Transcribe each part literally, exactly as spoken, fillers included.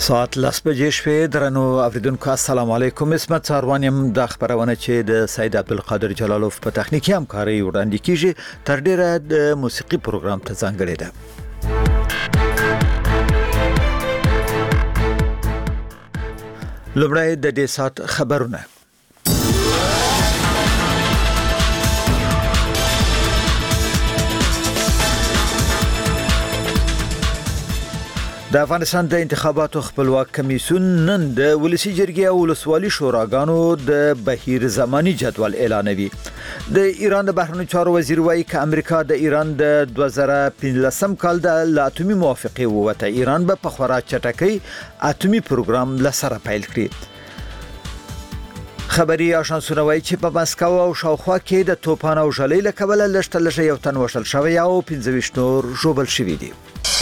ساعت لس بجې شپې درنو اوریدونکو السلام علیکم. اسمت ساروانیم د خبرونه چې د سید عبدالقادر جلالوف په تخنیکی همکاري وړاندې کیږي تر ډیره د موسیقي پروګرام ته ځانګړې ده. لومړی د دې سات خبرونه. د افغانستان د انتخاباتو خپلواک کمیسیون نن د ولسی جرګې او ولسوالي شوراګانو د بهیر زمانی جدول اعلانوي. د ایران د بهرنیو چارو وزیر وایي چې امریکا د ایران د دوه زره پنځلسم کال د اتومي موافقه ووته ایران به په خورا چټکۍ اتومي پروګرام لسره پیل کړي. خبري آژانسونه وایي چې په مسکو او شاوخوا کې د توپان او ژلۍ له کبله لږ تر لږه یو تن وشل شوی او پنځه ویشت نور ژوبل شوي دي.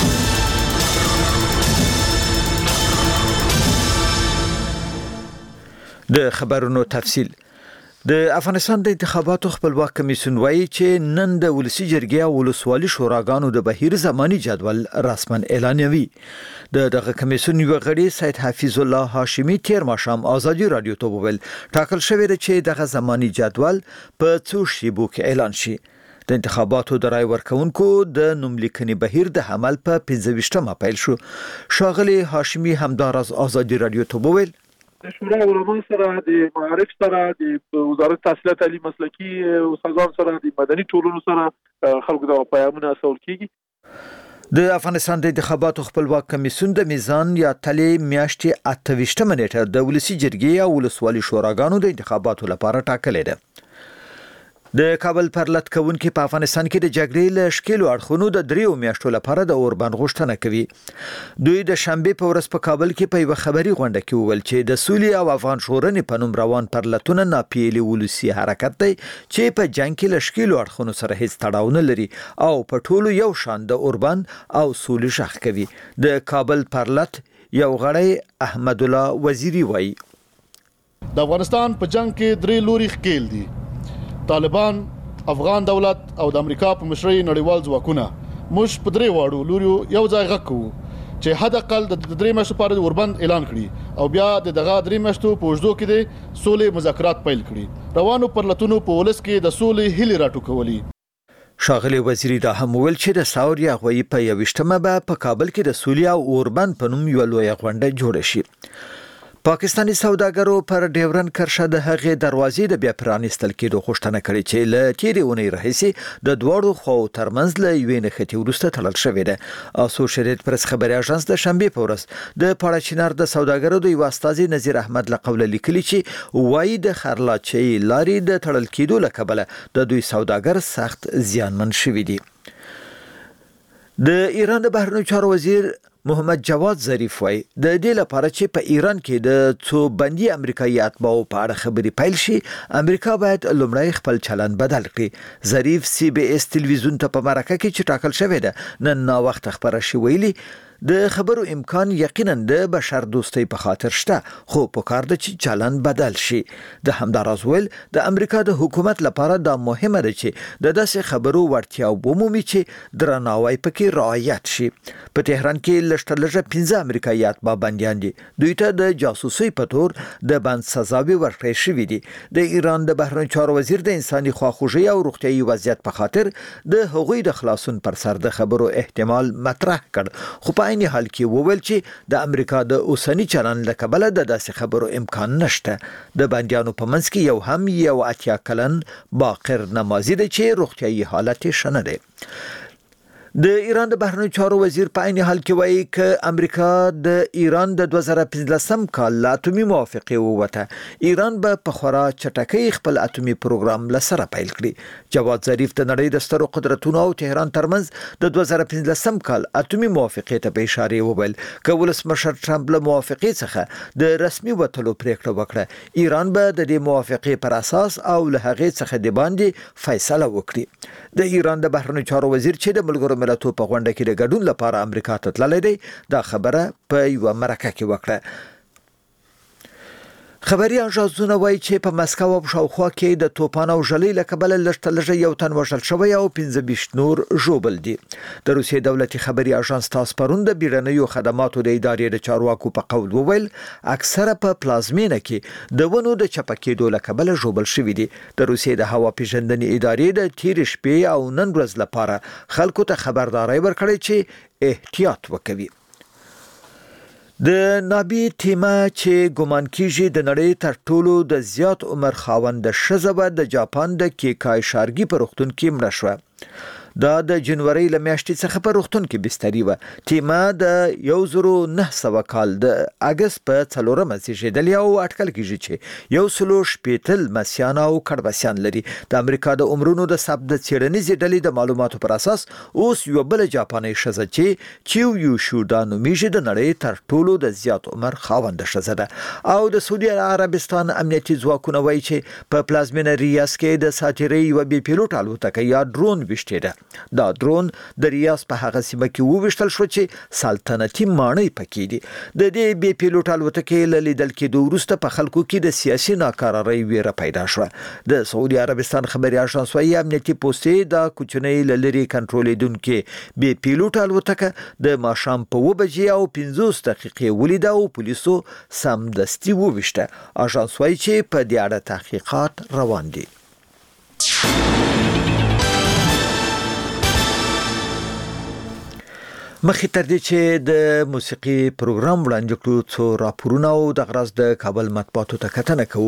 د خبرونو تفصیل. د افغانستان د انتخاباتو خپلواک کمیسیون وایي چې نن د ولسی جرګې او ولسوالي شوراګانو د بهیر زمانی جدول رسما اعلانوي. د دغه کمیسیون یو غړي سید حفیظ الله هاشمی تیر ماښام ازادي رادیو ته وویل ټاکل شوی دی چې دغه زمانی جدول په څو شیبو کې اعلان شي. د انتخاباتو د رای ورکونکو د نوملیکنې بهیر د عمل په پنځه ویشتمه پیل شو. ښاغلی هاشمی همداراز ازادي رادیو ته وویل د شورا علماء سره د معارف سره د وزارت تحصیلات عالی مسلکي استادان سره د مدني ټولنو سره خلکو د پیغامونه اصول کیږي. د افغانستان د انتخاباتو خپلواک کمیسیون د میزان یا تلې میاشتې اته ویشتمه نیټه د ولسی جرګې او ولسوالي شوراګانو د انتخاباتو لپاره ټاکلې ده. د کابل پرلط کوونکي په افغانستان کې د جګړې له شکلو اړخونو د دریو میاشتو لپاره د اوربند غوښتنه کوي. دوی د شنبه په ورځ په کابل کې په یو خبري غونډه کې وویل چې د سولې او افغان شورنې په نوم روان پرلطونه ناپیلي ولسی حرکت دی چې په جنگ کې له شکلو اړخونو سره هیڅ تړاو نه لري او په ټولو یو شان د اوربند او سولې شخ کوي. د کابل پرلط یو غړی احمد الله وزیری وایي د افغانستان په جنگ کې درې لوري ښکیل دي: طالبان، افغان دولت او د امریکا په مشرۍ نړیوال ځواکونه. موږ په درې واړو لوريو یو ځای غږ کوو چې حد اقل د درې میاشتو لپاره د اوربند اعلان کړي او بیا د دغه درې میاشتو په اوږدو کې د سولې مذاکرات پیل کړي. روانو پرلطونو په ولس کې د سولې هیلې راټوکولې. ښاغلی وزیری دا هم وویل چې د ساور یاغوي په یوشتمه به په کابل کې د سولې او اوربند په نوم یو لوی غونډه جوړه شي. پاکستاني سوداګرو پر ډیورن کرښه د هغې دروازې د بیا پرانیستل کېدو غوښتنه کړې چې له تیرې اونۍ راهیسې د دواړو خواو ترمنځ له یوې نښتې وروسته تړل شوې ده. اسوشیټډ پریس خبري اژانس د شنبه په ورځ د پاړاچینار د سوداګرو د یو استازي نذیر احمد له قوله لیکلي چې وایي د خرلاچي لارې د تړل کېدو له کبله د دوی سوداګر سخت زیانمن شوي دي. د ایران د بهرنیو چارو وزیر محمد جواد ظریف وایي د دې لپاره چې په ایران کې د څو بندي امریکایي اتباعو په اړه خبرې پیل شي امریکا باید لومړی خپل چلند بدل کړي. ظریف سی بي اس ټلویزیون ته په مرکه کې چې ټاکل شوی ده نن نا وخت خبره شي ویلي د خبرو امکان یقینا د بشر دوستۍ په خاطر شته خو په کار ده چې چلند بدل شي. د همداراز ویل د امریکا د حکومت لپاره دا مهمه ده چې د داسې خبرو وړتیا ومومي چې درناوی پکې رعایت شي. په تهران کې لږ لږه پنځه امریکایي اتباع بندیان دي. دوی ته د جاسوسۍ په تور د بند سزاوي ورکړې شوې دي. د ایران د بهرنیو چارو وزیر د انساني خواخوږي او روغتیايي وضعیت په خاطر د هغوی د خلاصون پر سر د خبرو احتمال مطرح کړ خو په عین حال کې وویل چې د امریکا د اوسنی چلند له کبله د داسې خبرو امکان نشته. د بندیانو په منځ کې یو هم یو اتیا کلن باقر نمازي دی چې روغتیايي حالت یې ښه نه دی. د ایران د بهرنیو چارو وزیر په عین حال کې وایي چې امریکا د ایران د دوه زره پنځلسم کال له اتومي موافقه ووته ایران به په خورا چټکۍ خپل اتومي پروګرام لسره پیل کړي. جواد ظریف د نړۍ د سترو قدرتونو او تهران ترمنځ د دوه زره پنځلسم کال اتومي موافقه ته په اشاره وویل چې ولسمشر ټرمپ له موافقه څخه د رسمي وټلو پریکړه وکړه ایران به د دې موافقه پر اساس او له هغې څخه د باندې فیصله وکړي. د ایران د بهرنیو چارو وزیر چې د ملګرو ملتونو په غونډه کې د ګډون لپاره امریکا ته تللی دی دا خبره په یو مرکه کې وکړه. خبري اژانسونه وایي چې په مسکو او شاوخوا کې د توپان او ژلۍ له کبله لږ تر لږه یو تن وژل شوی او پنځه ویشت نور ژوبل دي. د روسیې دولتي خبري اژانس تاس پرون د بیړنیو خدماتو د ادارې د چارواکو په قول وویل اکثره په پلازمینه کې د ونو د چپه کېدو له کبله ژوبل شوي دي. د روسیې د هوا پیژندنې ادارې د تیر شپې او نن ورځ لپاره خلکو ته خبرداري ورکړې چې احتیاط وکړي. د نابي تیمه چې ګومان کیږي د نړۍ تر ټولو د زیات عمر خاوند ښځه د جاپان د کیکای شارګي په روغتون کې مړه شوه. دا د جنوري له میاشتې څخه په روغتون کې بستري و. تیمه د یو زرو نه سوه کال د اگست په څلورمه زیږیدلې او اټکل کیږي چې یو سلو شپېته لمسیان او کډبسیان لري. د امریکا د عمرونو د ثبت څېړنیزې ډلې د معلوماتو پر اساس اوس یو بل جاپاني ښځه چې چیو شودا نومیږي د نړۍ تر ټولو د زیات عمر خاوند ښځه ده. او د سعودي عربستان امنیتي ځواکونه وایي چې په پلازمینه ریاض کې د ساتیري یو بي پیلوټ الوتکه یا ډرون وشته ده. دا درون د ریاض په هغه سیمه کې وویشتل شو چې سلطنتي ماڼۍ پکې دي. د دې بي پیلوټ الوتکې له لیدل کېدو وروسته په خلکو کې د سیاسي ناکرارۍ ویره پیدا شوه. د سعودي عربستان خبري اژانس وايي امنیتي پوستې د کوچنۍ لری کنټرولېدونکو بي پیلوټ الوتکه د ماښام په اووه بجې او پنځوس دقیقې ولیده او پولیسو سمدستي وویشته. اژانس وايي چې په دې اړه تحقیقات روان دي. مخې تر دې چې د موسیقي پروګرام وړاندې کړو څو راپورونه او د غرض د کابل مطبوعاتو ته کتنه کوو.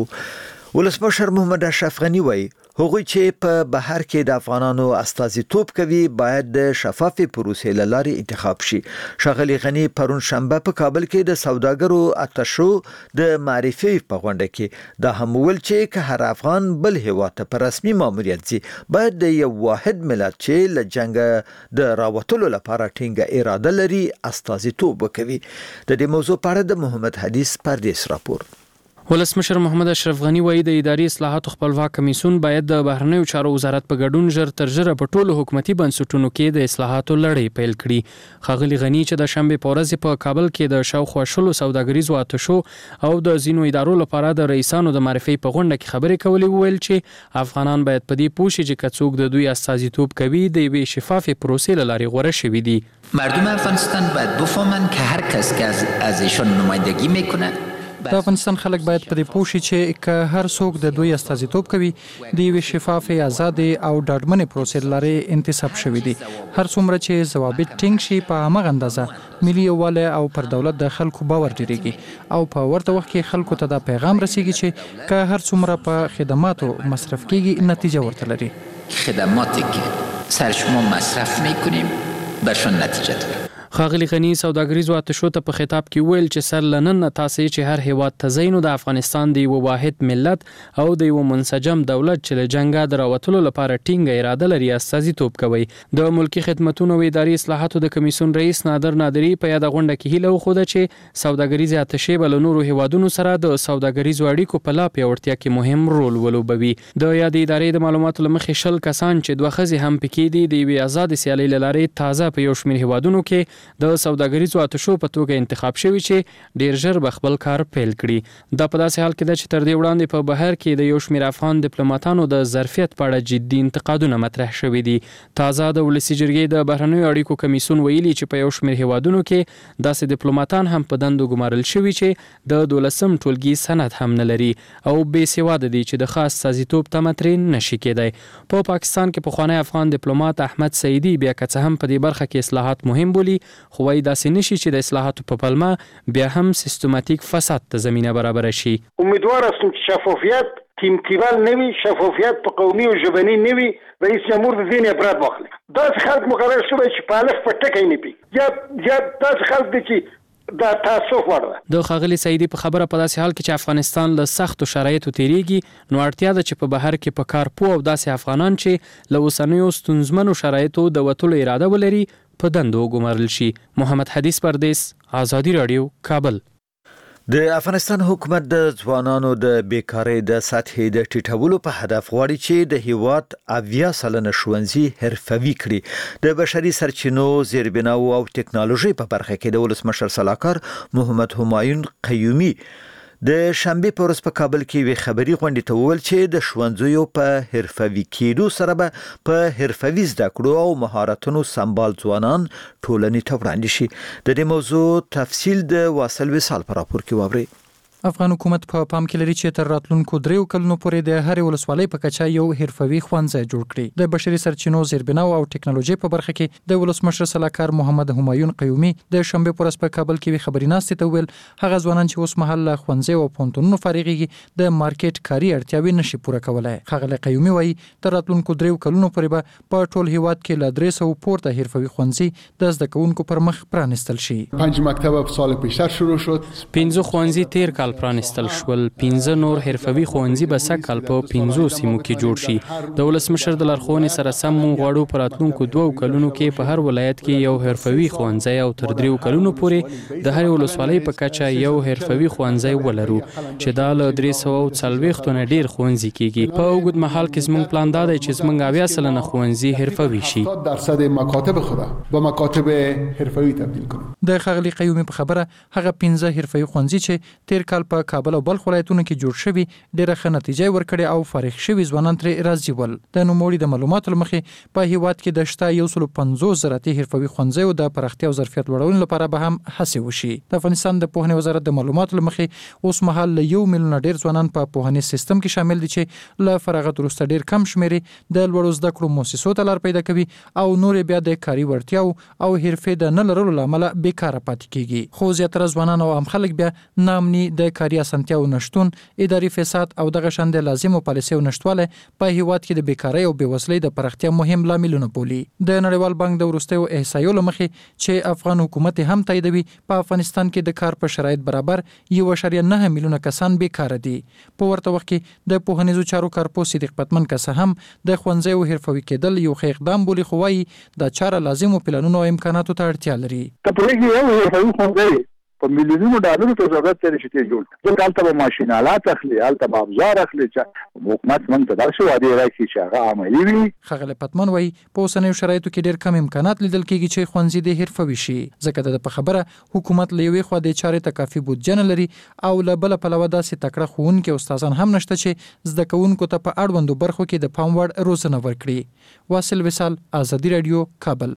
ولسمشر محمد اشرف غنی وایي هغوی چې په بهر کې د افغانانو استازیتوب کوي باید د شفافي پروسې له لارې انتخاب شي. ښاغلي غنی پرون شنبه په کابل کې د سوداګرو اتشو د معرفي په غونډه کې دا هم ویل چې که هر افغان بل هیواد ته په رسمي ماموریت ځي باید د یو واحد ملت چې له جنګ د راوتلو لپاره ټینګه اراده لري استازیتوب وکوي. د دې موضوع په اړه د محمد حدیث پردیس راپور. ولسمشر محمد اشرف غنی وایي د اداري اصلاحاتو خپلواک کمیسیون باید د بهرنیو چارو وزارت په ګډون ژر تر ژره په ټولو حکومتي بنسټونو کې د اصلاحاتو لړۍ پیل کړي. ښاغلي غنی چې د شنبې په ورځ په کابل کې د شاوخوا شلو سوداګریزو اتشو او د ځینو ادارو لپاره د رئیسانو د معرفي په غونډه کې خبرې کولې وویل چې افغانان باید په دې پوه شي چې که څوک د دوی استازیتوب کوي د یوې شفافې پروسې له لارې غوره شوي دي. مردم افغانستان باید بفهمند که هر کس که از, از ایشان نمایندگی میکنه د افغانستان خلک باید په دې پوه شي چې که هر څوک د دوی استازیتوب کوي د یوې شفافې آزادې او ډاډمنې پروسې له لارې انتصاب شوي دي. هر څومره چې ضوابط ټینګ شي په همغه اندازه ملي یووالی او پر دولت د خلکو باور ډیریږي او په ورته وخت کې خلکو ته دا پیغام رسیږي چې که هر څومره په خدماتو مصرف کیږي نتیجه ورته لري. خدماتی که سر شما مصرف میکنیم برشان نتیجه داره. ښاغلي غنی سوداګریزو اتشو ته په خطاب کې ویل چې سر لنن تاسې چې هر هیواد ته ځئ نو د افغانستان د یو واحد ملت او د یو منسجم دولت چې له جنګه د راوتلو لپاره ټینګه اراده لري استازیتوب کوي. د ملکی خدمتونو او اداري اصلاحاتو د کمیسیون رئیس نادر نادری په یاد غونډه کې هیله وښوده چې سوداګریزي اتشې به له نورو هیوادونو سره د سوداګریزو اړیکو په لا پیاوړتیا کې مهم رول ولوبوي. د یاد ادارې د معلوماتو له مخې شل کسان چې دوه ښځې هم پکې دي د یوې آزادې سیالۍ له لارې تازه په یو شمېر هیوادونو کې د سوداګریزو اتشو په توګه انتخاب شوي چې ډیر ژر به خپل کار پیل کړي. دا په داسې حال کې ده چې تر دې وړاندې په بهر کې د یو شمېر افغان ډیپلوماټانو د ظرفیت په اړه جدي انتقادونه مطرح شوي دي. تازه د ولسي جرګې د بهرنیو اړیکو کمیسیون ویلي چې په یو شمېر هیوادونو کې داسې ډیپلوماټان هم په دندو ګمارل شوي چې د دولسم ټولګي سند هم نه لري او بې سواده دي چې د خاص استازیتوب تمه ترې نشي کېدی. په پا پاکستان کې پخوانی افغان ډیپلوماټ احمد سعیدي بیا که څه هم په دې برخه کې اصلاحات مهم بولي خو وایي داسې نشي چې د اصلاحاتو په پلمه بیا هم سیستماتیک فساد ته زمینه برابر شي. امیدوار هستم چې شفافیت تیمتیوال نوي، شفافیت په قومي او ژبني نوي، رئیس جمهور د ځینې عبرت واخلي. داسې خلک مقرر شوی چې په الف په ټکی نه پي یا یا داسې خلک دي چې دا تاسو وړه. د ښاغلي سعیدي په خبره په داسې حال کې چې افغانستان له سختو شرایطو تیریږي نو اړتیا ده چې په بهر کې په کار پوه او داسې افغانان چې له اوسنیو ستونزمنو شرایطو د وتلو اراده ولري په دندو وګمارل شي. محمد حدیث پردیس، آزادي رادیو، کابل. د افغانستان حکومت د ځوانانو د بیکارۍ د سطحې د ټیټولو په هدف غواړي چې د هیواد اویا سلنه ښوونځي حرفوي کړي. د بشري سرچینو، زیربناو او ټکنالوژي په برخه کې د ولسمشر سلاکار محمد همایون قیومي د شنبه په ورځ په کابل کې وی خبري غونډه ته وویل چې د ښوونځیو په حرفوي کېدو سره به په حرفوي زده کړو او مهارتونو سمبال ځوانان ټولنې ته وړاندې شي. د دې موضوع تفصیل د واصل وصال په راپور کې واورئ. افغان حکومت په پا پام کې لري چې تر راتلونکو دریو کلونو پورې د هرې ولسوالۍ په کچه یو حرفوي ښوونځی جوړ کړي. د بشري سرچینو زیربناو او ټکنالوژي په برخه کې د ولسمشر سلاکار محمد همایون قیومي د شنبه په ورځ په کابل کې خبري ناستې ته ویل هغه ځوانان چې اوس مهال له ښوونځي او پوهنتونونو فارغېږي د مارکیټ کاري اړتیاوې نشي پوره کولای. ښاغلی قیومي وایي تر راتلونکو دریو کلونو پورې به په ټول هیواد کې له درې سوه پورته حرفوي ښوونځي د زده کوونکو پر مخ پرانیستل شي. پنج مکتب په سال پیشتر شروع شد. پنځه ښوونځي تیر کال پرانیستل شو. ول پنځه نور حرفوي ښوونځي به سږ په پنځو سیمو کې جوړ شي. د ولسمشر د لارښوونې سره سم موږ غواړو په راتلونکو دوو کلونو کې په هر ولایت کې یو حرفوي ښوونځی او تر دریو کلونو پورې د هرې ولسوالۍ په کچه یو حرفوي ښوونځی ولرو چې دا له درې سوه څلوېښتو نه ډېر ښوونځي کېږي. په اوږد مهال کې زموږ پلان دا دی چې زموږ اویا سلنه ښوونځي حرفوي شي. درصد مکاتب خود به مکاتب حرفوي تبدیل کړو. د ښاغلي قیومي په خبره هغه پنځه حرفوي ښوونځي چې تیر کال په کابل او بلخ ولایتونو کې جوړ شوي ډېره ښه نتیجه ورکړې او فارغ شوي ځوانان ترې راضي ول. د نوموړي د معلوماتو له مخې په هیواد کې د شته یو سل پنځوس زراعتي حرفوي ښوونځیو د پراختیا او ظرفیت لوړولو لپاره به هم هڅې وشي. د افغانستان د پوهنې وزارت د معلوماتو له مخې اوس مهال له یو میلیون ډېر ځوانان په پوهنې سیستم کې شامل دي چې له فراغت وروسته ډېر کم شمېرې د لوړو زده کړو مؤسسو ته لار پیدا کوي او نور بیا د کاري وړتیاو او حرفې د نه لرلو له امله بیکاره پاتې کیږي. خو زیاتره ځوانان او عام خلک بیا ناامني د کاري اسانتیاو نشتون، اداري فساد او دغه شان د لازمو پالیسیو نشټواله په هیواد کې د بیکارۍ او بېوزلۍ د پراختیا مهم لاملونه بولي. د نړیوال بانک د وروستیو احصایو له مخې چې افغان حکومت هم تاییدوي په افغانستان کې د کار په شرایط برابر یو اعشاریه نه میلیونه کسان بیکاره دي. په ورته وخت کې د پوهنیزو چارو کارپوه صدیق پتمن که څه هم د ښوونځیو حرفوي کېدل یو ښه اقدام بولي، خو وایي دا چاره لازمو پلانونو او امکاناتو ته اړتیا لري. په میلیونونو ډالرو ته ضرورت لري چې ته جوړ ځکه هلته به ماشین آلات اخلي، هلته به ابزار اخلي چې حکومت موږ ته داسې وعدې راکړي چې هغه عملي وي. ښاغلی پتمن وایي په اوسنیو شرایطو کې ډېر کم امکانات لیدل کېږي چې ښوونځي دې حرفوي شي، ځکه د ده په خبره حکومت له یوې خوا دې چارې ته کافي بودجه نه لري او له بله پلوه داسې تکړه ښوونکي او استادان هم نشته چې زده کوونکو ته په اړوندو برخو کې د پام وړ روزنه ورکړي. واصل وصال، ازادي راډیو، کابل.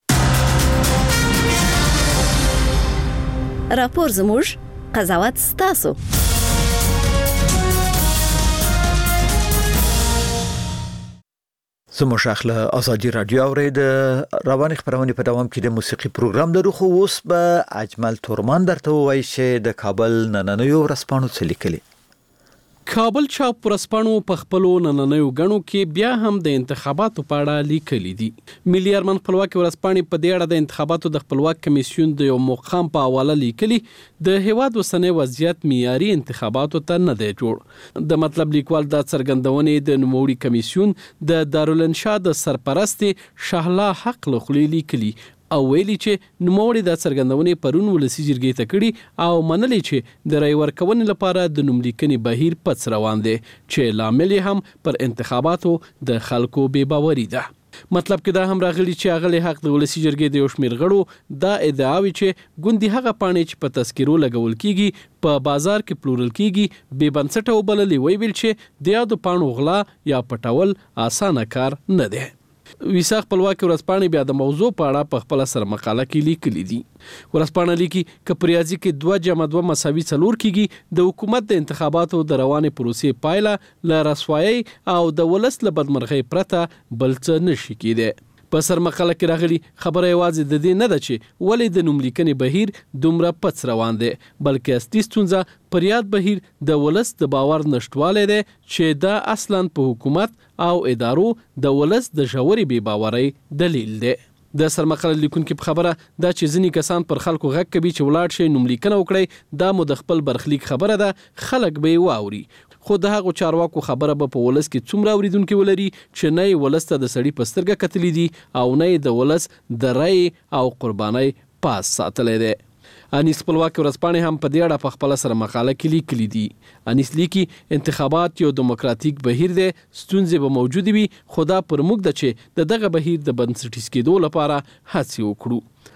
راپور زموږ، قضاوت ستاسو. زموږ اخله ازادي راډیو اوري د رواني خبرونه په دوام کې د موسیقي پروګرام لرو، خو اوس به اجمل تورمان درته وایي چې د کابل نننیو ورځپاڼو څه لیکلي. کابل چاپ ورځپاڼو په خپلو نننیو غڼو کې بیا هم د انتخاباتو په اړه لیکلي دي. ملي ارمان خپلواکي ورځپاڼې په دې اړه د انتخاباتو د خپلواک کمیسیون د یو مقام په حواله لیکلي د هیواد اوسنی وضعیت معیاري انتخاباتو ته نه دی جوړ. د مطلب لیکوال دا څرګندونې د نوموړي کمیسیون د دارالانشا د سرپرست شهلا حق له خولې لیکلي او ویلي چې نوموړي د څرګندونې پرون ولسي جرګې ته کړي او منلي چې د رای ورکونې لپاره د نوملیکنې بهیر پڅ روان دی چې لامل هم پر انتخاباتو د خلکو بې باوري ده. مطلب کې دا هم راغلی چې اغلی حق د ولسي جرګې د یو شمېر غړو دا ادعاوي چې ګوندي هغه پاڼې چې په تذکیرو لګول کیږي په بازار کې پلورل کیږي بې بنسټه وبللې، ویل چې د یادو پاڼو غلا یا پټول اسانه کار نه دی. ویسا خپلواکي ورځپاڼې بیا د موضوع په اړه په خپل سر مقاله کې لیکلي دي. ورځپاڼه لیکي که په ریاضي کې دوه جمع دوه مساوي څلور کیږي د حکومت د انتخاباتو د روانې پروسې پایله له رسوایۍ او د ولس له بدمرغۍ پرته بل څه نشي کېدی. په سر مقاله کې راغلي خبره یوازې د دې نه ده چې ولې د نوملیکنې بهیر دومره پڅ روان دی، بلکې اصلي ستونزه پر یاد بهیر د ولس د باور نشټوالی دی چې دا اصلا په حکومت او ادارو د ولس د ژورې بې باورۍ دلیل دی. د سرمقاله لیکونکي په خبره دا چې ځینې کسان پر خلکو غږ کوي چې ولاړ شي نوملیکنه وکړي، دا مو د خپل برخلیک خبره ده، خلک به یې واوري. خو د هغو چارواکو خبره به په ولس کې څومره اوریدونکي ولري چې نه یې ولس ته د سړي په سترګه کتلي دي او نه یې د ولس د رای او قربانۍ پاس ساتلی دی. انیس خپلواکي ورځپاڼې هم په دې اړه په خپله سره مقاله کې لیکلي دي. انیس لیکي انتخابات یو دیموکراتیک بهیر دی، ستونزې به موجودې وي، خو دا پر موږ ده چې د دغه بهیر د بنسټیز کېدو لپاره هڅې وکړو.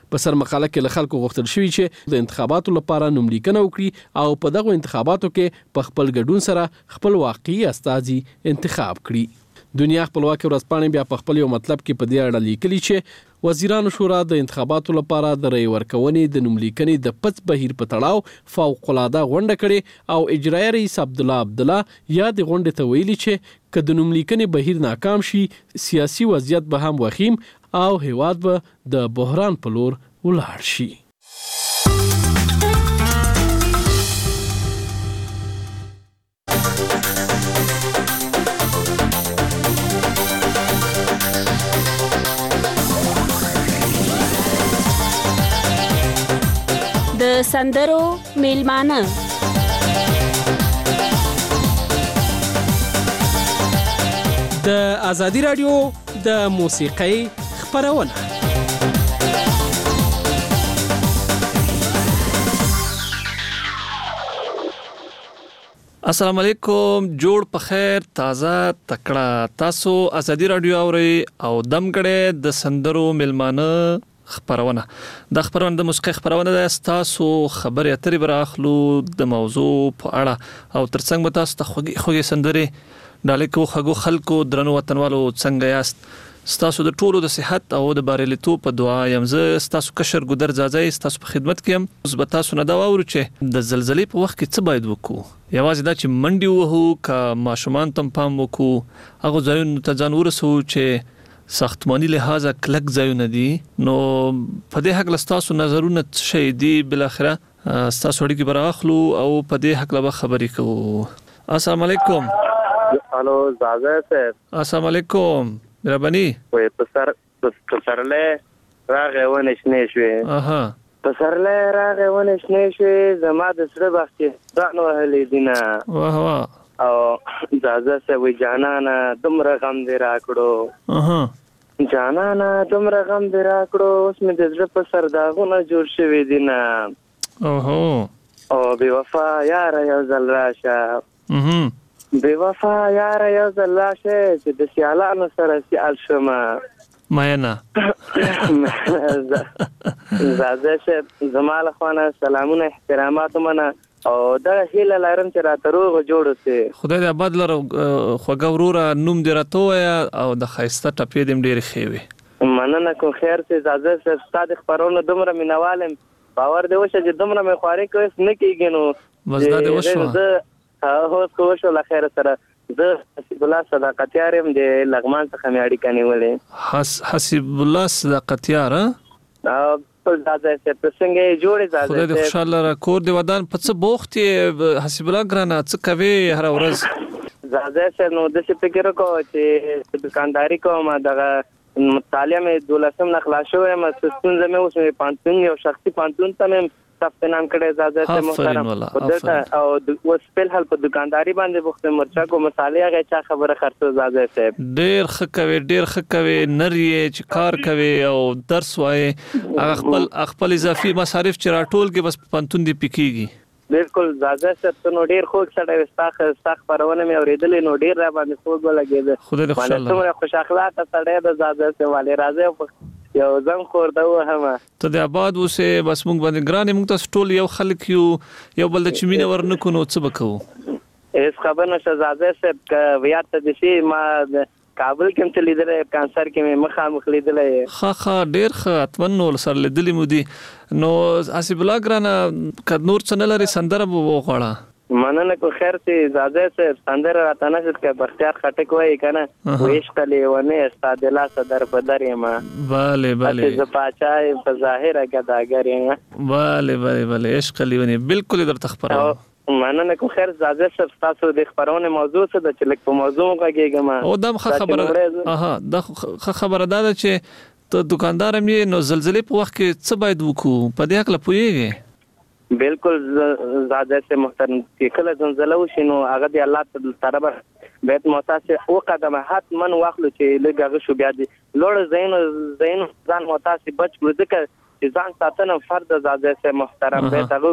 په سر مقاله کې له خلکو غوښتل شوی چې د انتخاباتو لپاره نوملیکنه وکړي او په دغه انتخاباتو کې په خپل ګډون سره خپل واقعي استازي انتخاب کړي. دنیا خپلواکي ورځپاڼې بیا په خپل یو مطلب کې په دې اړه لیکلي چې وزیرانو شورا د انتخاباتو لپاره د رای ورکونې د نوملیکنې د پڅ بهیر په تړاو فوق العاده غونډه کړې او اجرایي رئیس عبدالله عبدالله یا د غونډې ته ویلي چې که د نوملیکنې بهیر ناکام شي سیاسي وضعیت به هم وخیم او هیواد به د بحران په لور ولاړ شي. د سندرو میلمانه د ازادي رادیو د موسیقۍ خبرونه. السلام علیکم، جوړ په خیر، تازه تکړه. تاسو ازادي رادیو اورئ او دمګړې د سندرو میلمانه خبرونه. د خبرونه د موسیقي خبرونه ده. تاسو خبرې اترې براخلو د موضوع په اړه او ترڅنګ به تاسو ته خوږې خوږې سندرې ډالۍ کوو. خوږو خلکو، درنو وطنوالو، څنګه یاست؟ ستاسو د ټولو د صحت او د بریالیتوب په دعا یم. زه ستاسو کشر ګودر ځاځی ستاسو په خدمت کې یم. اوس به تاسو نه دا واورو چې د زلزلې په وخت کې څه باید وکړو. یوازې دا چې منډې وهو که ماشومان ته پام وکړو، هغو ځایونو ته ځان ورسوو چې ساختماني لحاظه کلک ځایونه دي. نو په دې حق ستاسو نظرونه څه شي دي؟ بلاخره ستاسو اړیکې به راخلو او په دې حق به خبرې کوو. السلام علیکم. الو زاده صاحب. السلام علیکم. مهرباني. وای په سر په سرله راغې ونه شنې شوې. اها. په سرله راغې ونه شنې شوې، زما د سره بختي ځان وهلې دینه. واه واه. او زاده صاحب وی جانانا دومره غم دې راکړو. اها. جانانا دومره غم دې راکړو، اوس مې د زړه په سر داغونه جوړ شوي دینه. اوهو. او بې وفا یاره یو ځل راشه. اها. بې وفا یاره یو ځل راشه چې د سیالانو سره سیال شمه. مینه. زاده صاحب زما له خوا نه سلامونه، احترامات ومنه او دا هیله لرم چې راته روغ جوړ اوسې. خدای دې آباد لره. خوږه وروره، نوم دې راته ووایه او د ښایسته ټپې دې هم ډېرې ښې وي. مننه کوم. خیر چې زاده صاحب ستا د خپرونو دومره مینوال یم، باور دې وشه چې دومره مې خواري کوي نه کېږي. نو بس دا دې وشوه. زه اوس خو وشو له خیره سره. زه حسیب الله صداقتیار یم، د لغمان څخه مې اړیکه نیولې. حسیب الله صداقتیار؟ ها. زاده صاحب څنګه جوړې؟ زاده خدای دې خوشاله را. کور دې ودان په څه بوخت یې حسیب الله ګرانه؟ څه کوې هره ورځ؟ زاده صاحب نو داسې فکر وکړو چې دکانداري کوم. دغه مطالعه مې دولسم نه خلاص شوی یم، ستونزه مې اوس مې پانتون یو شخصي پانتون ته مې ثبت نام کړی. زاده صاحب محترم او اوس په حال په دکانداري باندې بوخت مرچا کو مصالحه غي چا خبره خرڅو. زاده صاحب ډېر ښه کوي، ډېر ښه کوي. نر یې چې کار کوي او درس وایي، هغه خپل خپل اضافي مصارف چې راټول کې بس پانتون دی پکېږي. بالکل زاده صاحب نو ډېر خوږ سړی وستاخه ستا خبرونه مې اورېدلې، نو ډېر را باندې خوږ ولګېده. خدای دې خوشاله. څومره خوش اخلاقه سړی د زاده صاحب والي راځي یو زم خور دا وهمه. ته د آباد اوسې، بس موږ باندې ګرانې، موږ تاسو ټول یو خلک یو، یو بل د چمینه ورنکو. نو څه به کوو؟ هیڅ خبر نشته زاده صاحب. که ویات ته دي شي ما کابل کې هم لیدلې، کانسر کې مې مخامخ لیدلې. ښه ښه ډېر ښه. اتمن نو سره لیدلې مو دي. نو حسیب الله ګرانه که نور څه نه لرې سندره به وغواړه. مننه کو. خیر چې زاده صاحب سندره راته نه شد که بختیار خټک وایي که نه ویشق لیونی ستا د لاسه در په در یم. بله بله. زه پاچا یم په ظاهره ګداګر یم. بله بله بله. عشق لیونی بالکل درته خبروم. مننه کو. خیر زاده صاحب تاسو د خبرونه موضوع څه ده چې لکه په موضوع وغږیږم؟ او دا ښه خبره. اها دا ښه خبره ده چې ته دکاندار هم یې، نو زلزلې په وخت کې څه باید وکړو؟ په دې حق له پوهېږې؟ بالکل زاده صاحب محترم، چې کله زلزله وشي نو هغه د الله تعالی طرفه بیت محتاج او قدمه حتما واخلو چې لږ هغه شو بیا دي لوړ زین زین ځان محتاج بچ کړو ځکه چې ځان ساتنه فرض زاده صاحب محترم به تاسو کو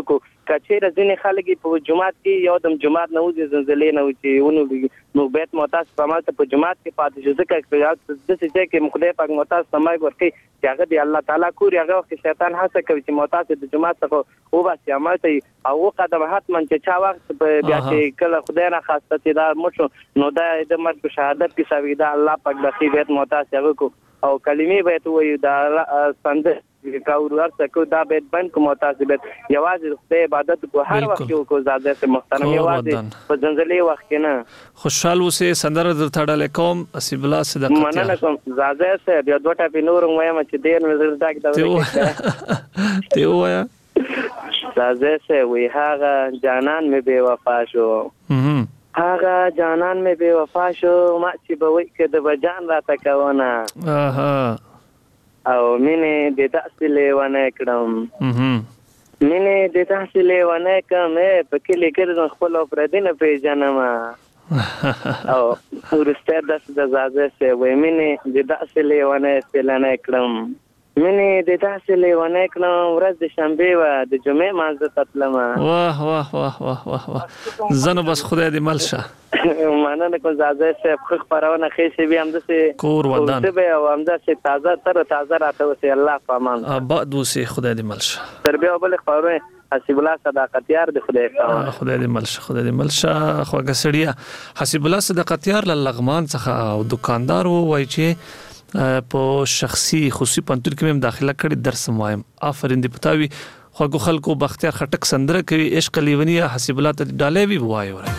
کچېره ځینې خلک په جماعت کې یو د جماعت نه وځي زلزلې نه وځي ونو نو بیت معتاز په عمل ته په جماعت کې پاتې شو ځکه د څه چې کې خدای پاک معتاز سمای ورکي چې هغه دی الله تعالی کوي هغه وخت شیطان هڅه کوي چې معتاز د جماعت څخه او باسي عمل ته او قدم حتما چې چا وخت بیا چې کله خدای نه خواسته چې دا مشو نو دا د مرګ شهادت کې سوي دا الله پاک د بیت معتاز هغه کو او کلمې به وي دا څنګه کاور ورته کو دا بیت بند کوم تاسو بیت یوازې خدای عبادت کو هر وخت کو زاده سے محترم یوازې په زنځلې وخت کې نه خوشحال اوسه سندره در تړل کوم اسیب الله صدقت مننه کوم زاده سے بیا دوټه په نور وایم چې ډیر نظر تاک دا ته وایا زاده سے وی هغه جانان می بے وفا شو هغه جانان می بے وفا شو ما چې به وای کده بجان را تکونه اها او مینه د داسې لیوانه کړم مینه د داسې لیوانه کړم په کلی کې خپل افرادینه پیژنم او ورسته د زازه سه وې مینه د داسې لیوانه سپلانه کړم مینه د داسې لیوانه کړم ورځ د شنبه و د جمعې مانځه تطلم واه واه واه واه واه واه زنه بس خدای دې ملشه مننه کوم زازه سه خو خبرونه خېسي به هم د سه کور ودان او هم د سه تازه تر تازه راته وسه الله پامان آباد وسه خدای دې ملشه تربیه بل خبره حسیب الله صداقتیار د خدای پامان خدای دې ملشه خدای دې ملشه خو غسړیا حسیب الله صداقتیار لغمان څخه او دکاندار وای چې په شخصي خصوصي پنځور کې هم داخله کړي درس وایم آفرین دې پتاوي خو خلکو بختیار خټک سندره کوي عشق لیونیا حسیب الله ته ډالې وی وای وره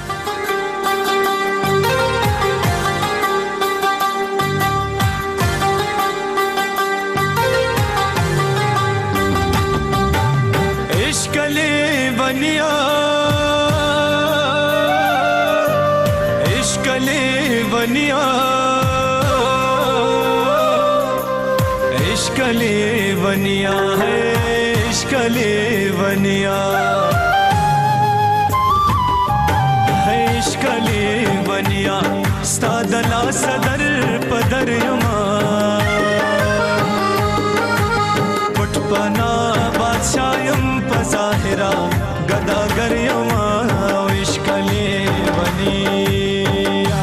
لیونیا عشق لیونیا عشق لیونیا ہے عشق لیونیا ہے عشق لیونیا ستاد لا صدر پدر یما پټ پنا بادشاہم ظاهرا گداگر یما عشق لیونیا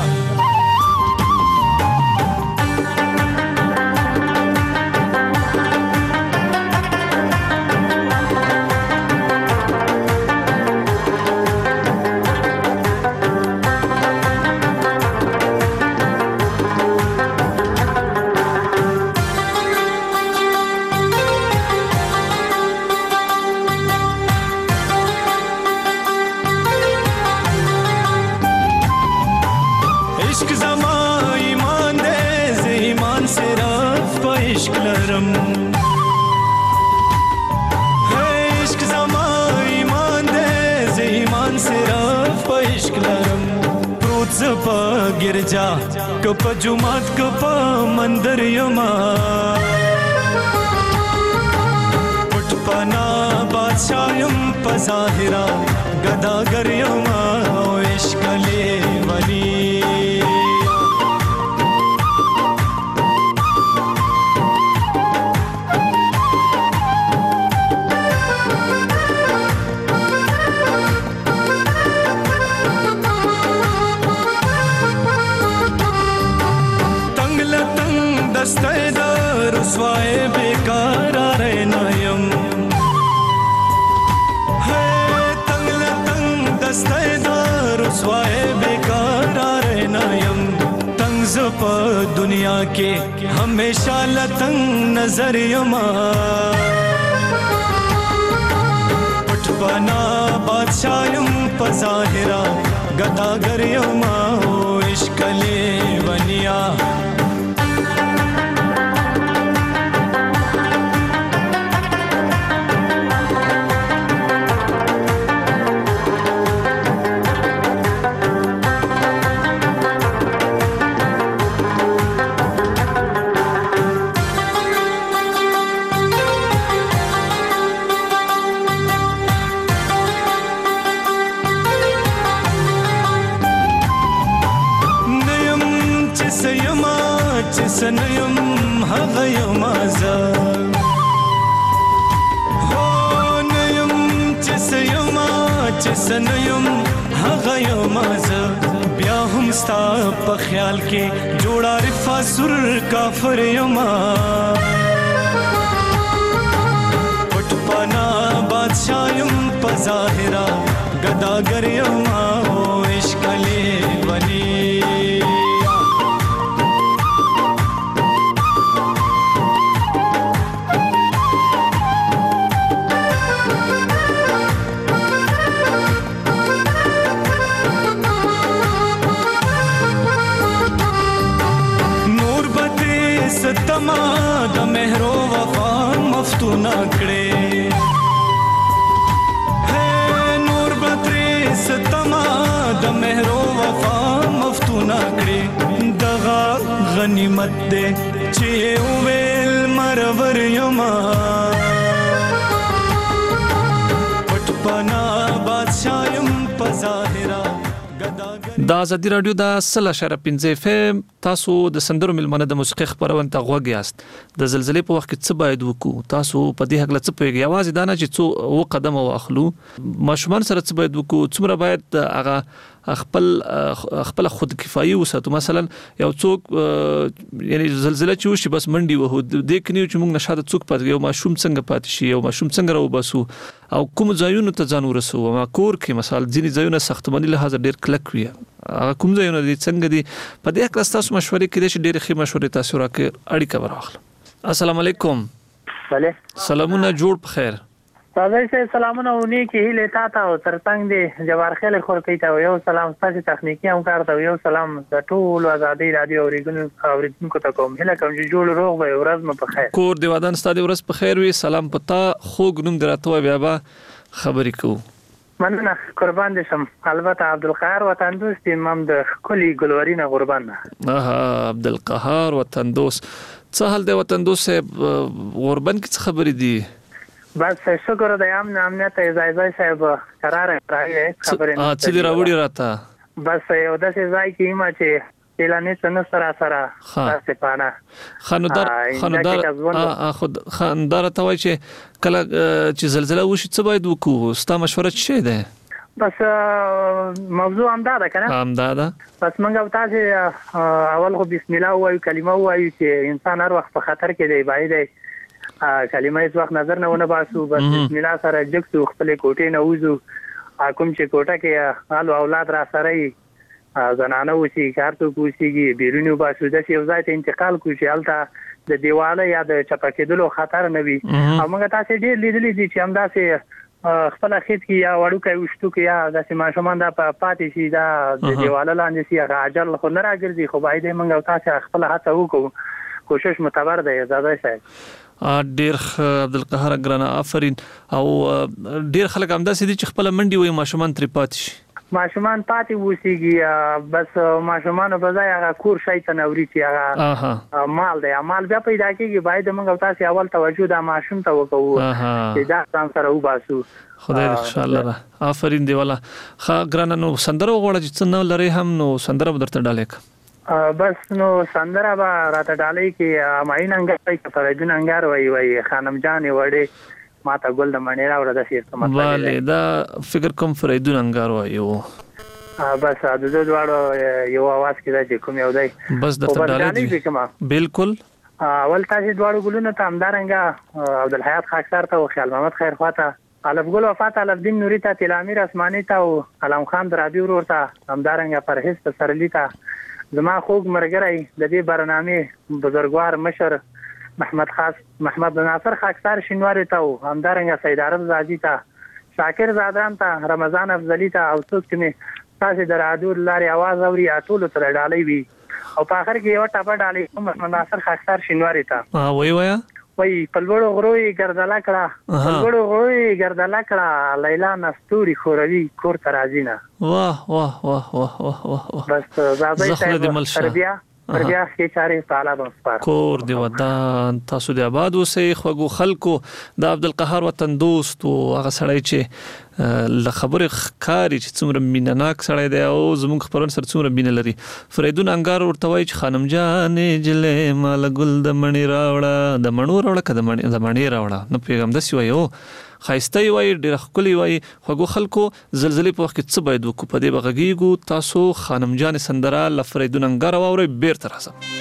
गिरजा कप जुमात कप मंदिर यमा पुटपना बादशाहम पजाहिरा गदागर यमा इश्क लेवनी रसवाए बेकार रहनायम है तंगल तंग दस्तेदार रसवाए बेकार रहनायम तंग प दुनिया के हमेशा लतंग नजर यमा पटपना बादशाहम पजाहिरा गदागर यमा इश्क लेवनिया سنیم هغه یم زه هو نیم چې سیم چې سنیم هغه یم زه بیا هم ستا په خیال کې جوړ عارف سر کافر یم پټ پنا بادشاہ یم په ظاهرا ګداګر یم او عشق لیونی ستما د مهر او وفا مفتونه کړې ہے نور بدرې ستما د مهر او وفا مفتونه کړې دغه غنیمت دې چې ویل مرور یما پټ پنا بادشاہ يم په ظاهرا دا ازادي رادیو دا سلا شر پنځه اف ام تاسو د سندرو ملمنه د موسیقي خبرونه ته غوږ یاست د زلزلې په وخت کې څه باید وکړو تاسو په دې حق لڅ پوهیږئ आवाज دا نه چې څو و قدم واخلو ماشومان سره څه باید وکړو څومره باید هغه خپل خپل خود کفایي وساتو مثلا یو څوک یعنی زلزلہ چې وشي بس منډي وو د کنيو چې موږ نشاده څوک پات یو ماشوم څنګه پات شي یو ماشوم څنګه راو باسو او کوم ځایونو ته ځان ورسو ما کور کې مثال ځینې ځایونه سختمنی له حاضر ډیر کلک وي کوم ځایونه دي څنګه دي په دې کې تاسو مشورې کې دي ډېر ښه مشورې تاسو راکې اړیکه ورغله السلام علیکم بله سلامونه جوړ بخیر تاسو ته سلامونه ونی کې هله تا ته او ترڅنګ دي جوار خل خور کوي ته یو سلام تاسو تخنیکی هم کار ته یو سلام د ټول ازادي رادیو اوریګنو اوریګنو کو ته کوم هله کوم چې جوړ روغ وي ورځ مو په خیر کور دی ودان ستاسو ورځ په خیر وي سلام پتا خوګ نوم درته بیا به خبرې کو مننه قربان دي شم البته عبدالقهار وطن دوست امام د کلی ګلورینه قربان اها عبدالقهار وطن دوست څه حال دی وطن دوست غربن کې څه خبرې دي بس شکر د امن امنیت ځای صاحب قرار راغی خبرې اه څه دی راوړي راته بس یو داسې ځای کې ما چې اعلانې څنګه سره سره تاسو پانا خاندار خاندار خود خاندار ته وای چې کله چې زلزلہ وشي څه باید وکړو ستا مشوره څه ده بس موضوع همدا ده کنه همدا ده بس موږ تاسو اول خو بسم الله وایو کلمه وایو چې انسان هر وخت په خطر کې دی باید کلمه هیڅ وخت نظر نه ونه باسو بس بسم الله سره جګسو خپل کوټې نه وځو کوم چې کوټه کې حال اولاد را سره زنانه وسی کار ته کوشيږي بیرونی باسو د یو ځای ته انتقال کوشي الته د دیواله یا د چپکېدلو خطر نه وي او موږ تاسو ډېر لیدلې دي چې همداسې خپل خېت کې یا وړو کې وشتو کې یا داسې ماشومان د پاتې شي دا د دیواله لاندې سي راجل خو نه راګرځي خو باید موږ تاسو خپل هڅه وکړو کوشش متبر دی زاده صاحب ډیر عبدالقهار ګرانه آفرین او ډیر خلک همداسې دي چې خپل منډي وي ماشومان ترې پاتې شي ماشومان پاتې وسیږي بس ماشومان په ځای هغه کور شي ته نوري چې هغه مال دی مال بیا پیدا کیږي باید موږ تاسو اول توجه د ماشوم ته وکړو چې دا څنګه سره وباسو خدای دې ان شاء الله آفرین دی والا خا ګرانه نو سندره وغوړه چې څنګه لري هم نو سندره بدرته ډالېک بس نو سندره به راته ډالې کې ماین انګار کې فرجون انګار وای وای خانم جان وړې ماته ګل د منی راوړه د سیستم والے دا فکر کوم فرجون انګار وای یو بس د دوه دواړو یو आवाज کې دا چې کوم یو دی بس د ډالې بالکل اول تاسو دواړو ګلونو ته همدارنګه عبدالحیات خاکسار ته او خیال محمد خیر خواته الف ګل وفات الف دین نوری ته تلامیر اسماني ته او علم خان درابي ورور ته همدارنګه پرهیز سرلی ته زما خوږ مرګرای د دې برنامه بزرګوار مشر محمد خاص محمد ناصر خاکسار شینواری ته همدارنګه سید عرب زادی ته شاکر زادران ته رمضان افضلی ته او څوک چې تاسو د رادیو لاري आवाज اوري ټول تر ډالۍ وي او په اخر کې یو ټاپه ډالۍ محمد ناصر خاکسار شینواری ته وای وای وای پلوړو غروي ګرځاله کړه پلوړو غروي ګرځاله کړه لیلا نستوري خوروي کور ترازینا واه واه واه واه واه بس زابې تربیه تربیه کې چاري تعالی بسپار کور دی ودان تاسو دی آباد اوسئ خوګو خلکو د عبدالقهار وطن دوست او هغه سړی چې ل خبره خاري چې څومره مینناک سړی دی او زموږ خبرون سره څومره مینه لري فریدون انګار ورته وای چې خانم جان جلې مال ګل د منی راوړه د منو راوړه کده منی د منی راوړه نو پیغام د سی وایو خایسته وي ډېر ښکلي وي خوږو خلکو زلزلې په وخت کې څه باید وکړو په دې به غږیږو تاسو خانم جان سندره له فریدون انګار واورئ بیرته راځم.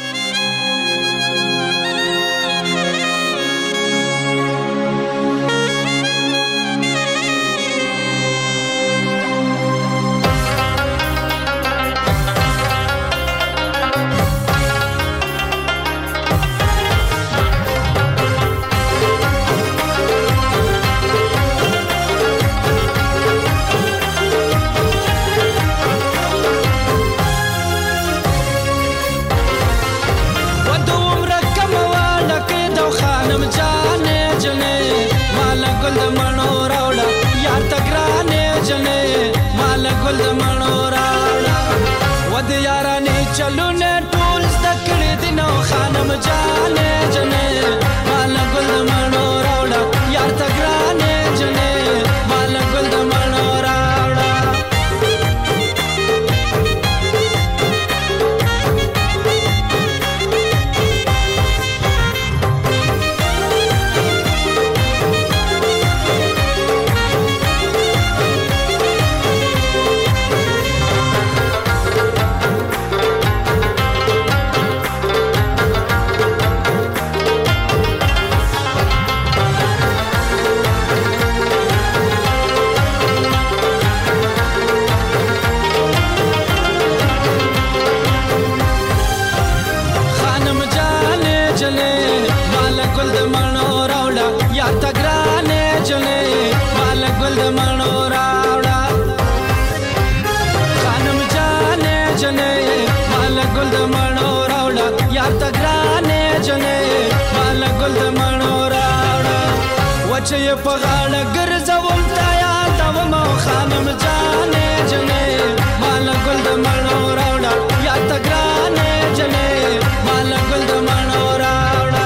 چې په غاړه ګرځول تا یاد و مو خانم جانې جنې مال ګل د مڼو راوړه یا تګرانې جنې مال ګل د مڼو راوړه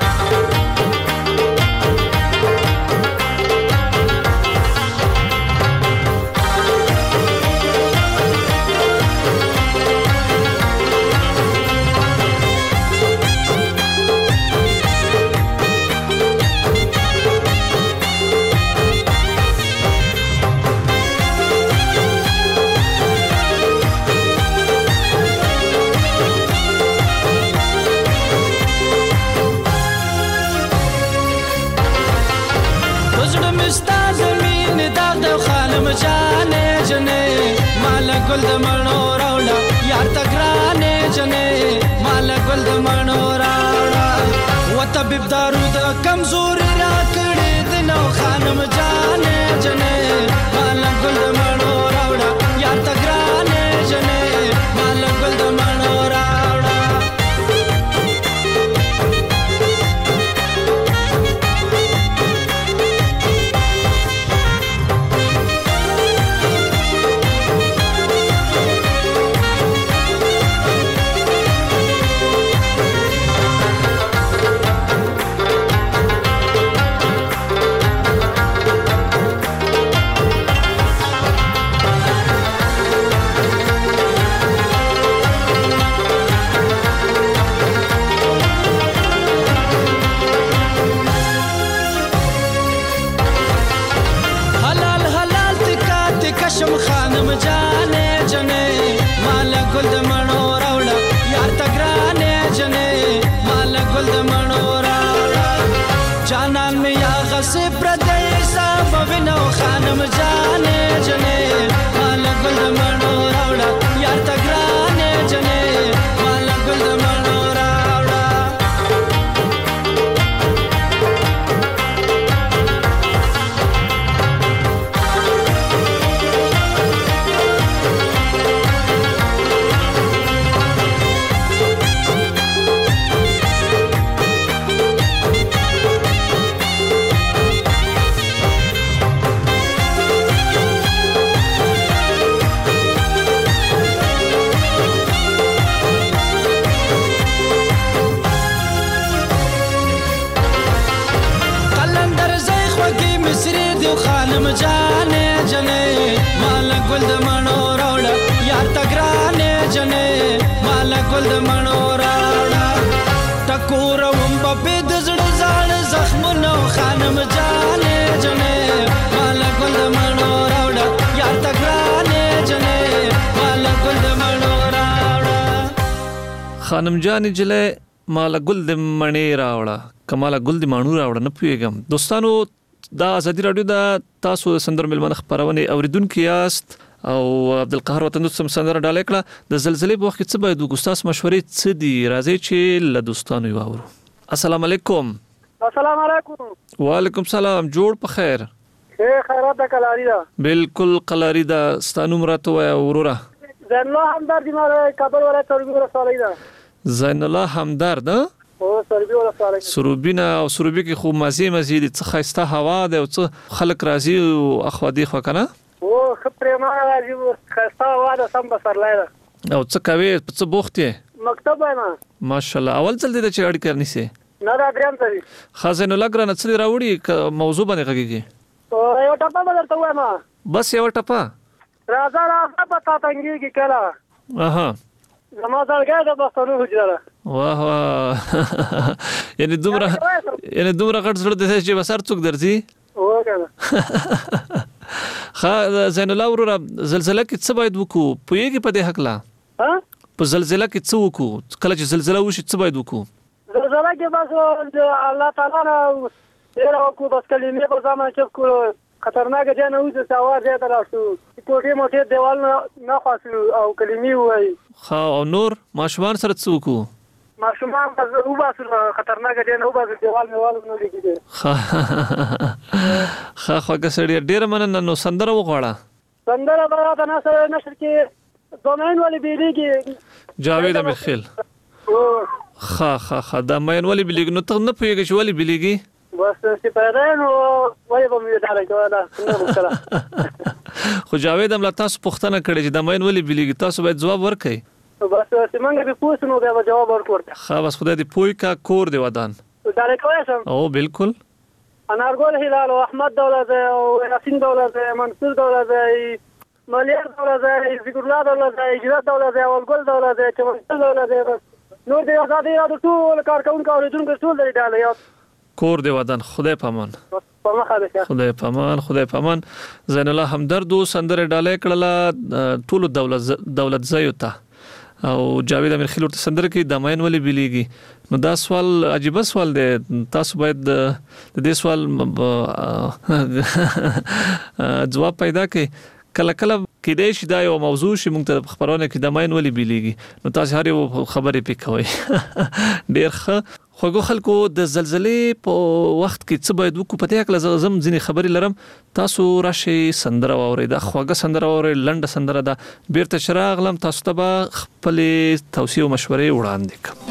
جانې جنې مال ګل د مڼو راوړه یار تګرانې جنې مال ګل د مڼو راوړه و طبيب دارو د کمزوري را کړې د نو خانم جانې جنې مال ګل د مڼو راوړه یار تګرانې جنې مال ګل د مڼو راوړه خانم جانې جنې مال ګل د مڼو راوړه یار تګرانې جنې مال ګل د مڼو راوړه خانم جانې جنې مال ګل د مڼو راوړه یار تګرانې جنې مال ګل د مڼو راوړه ټکور وم په د زړه زړه زخمونو خانم جانې جنې خانم جان جله مال ګل د مڼې راوړه کمال ګل د مانو راوړه نه پیګم دوستانو دا ازادي رادیو دا تاسو سندر ملمن خبرونه اوریدونکو یاست او عبدالقهار وطن دوست سندره ډاله کړه د زلزلې په وخت څه باید ګستاس مشورې څه دي راځي چې له دوستانو یو اورو. السلام علیکم. السلام علیکم. وعلیکم السلام. جوړ په خیر. خیر خیرات د کلاری دا. بالکل کلاری دا ستانو مراتو وروره. زین الله همدرد دی مال کابل ولایت سروبی ولسوالۍ ده. زین الله همدرد او سروبی ولسوالۍ. سروبینا او سروبی کې خو مزي مزي د څه خسته هوا ده او څه خلک راځي او اخوا دی خو کنه او خپرما راځي خسته هوا ده سم بسرلای ده. او څه کوي څه بوخت یې مکتب وایم ماشاءالله. اول ځل دې چې اړ کرني سي نه دا دریم ځل خزانه لګره نه څه راوړي موضوع باندې غږیږي او یو ټپه بدلته وایم بس یو ټپه راځه راځه پتا تنګيږي کله اها زما ځلګه د بسترو حجره واه واه یعنی دومره یعنی دومره غټ زړه د چې بسر څوک درځي او کنه خا زین الله ورو زلزلہ کې څه باید وکړو پوهیږي په دې حق لا ها په زلزلہ کې څه وکړو کله چې زلزلہ وشي څه باید وکړو زلزلہ کې بس الله تعالی نه ډیر وکړو بس کلمې په ځما چې کولو خطرناک دی نه وځي سوار دی تراشو کوټې موټې دیوال نه خاصو او کلمې وای خا او نور ماشومان سره څه وکړو ماشومان بس او بس خطرناک دی نه وځي دیوال دیوال نه لګیږي خا خا خو ګسړي ډیر مننه نو سندره وغواړه سندره به دا نشر نشر کې دومین ولې بیلیږي جاوید امیر خیل خا خا خا دا مین ولې بیلیږي نو ته نه پوهیږي چې ولې بیلیږي بس چې پیدا نو وای به مې ډاله کوله خو جاوید هم لا تاسو پوښتنه کړې چې د مین ولې بیلیږي تاسو باید جواب ورکړئ بس چې موږ به پوښتنو بیا به جواب ورکړو خا بس خدای دې پوي کا کور دی ودان ډاله کوي سم او بالکل انارګل هلال او احمد دولت او یاسین دولت منصور دولت مليار دولت ذکر الله دولت اجازه دولت او ګل دولت چمن دولت نو دې آزادي را ټول کارکونکو اوریدونکو ټول دی ډاله یو کور دی ودان خدای پامان خدای پامان خدای پامان زین الله همدرد سندره ډاله کړه ټول دولت دولت زایو ته او جاوید امیر خیل ورته سندره کې د ماین ولې بیلیږي نو دا سوال عجیب سوال دی تاسو باید د دې سوال جواب پیدا کړئ کله کله کې دې شي دا یو موضوع شي موږ ته خبرونه کې د ماین ولې بیلیږي نو تاسو هر یو خبرې پکوي ډیر ښه خوګو خلکو د زلزلې په وخت کې څه باید وکړو پته کله زم ځینې خبرې لرم تاسو راشي سندره واوري دا خوګه سندره واوري لنډه سندره ده بیرته چراغ لم تاسو ته خپل توصیه او مشورې وړاندې کوم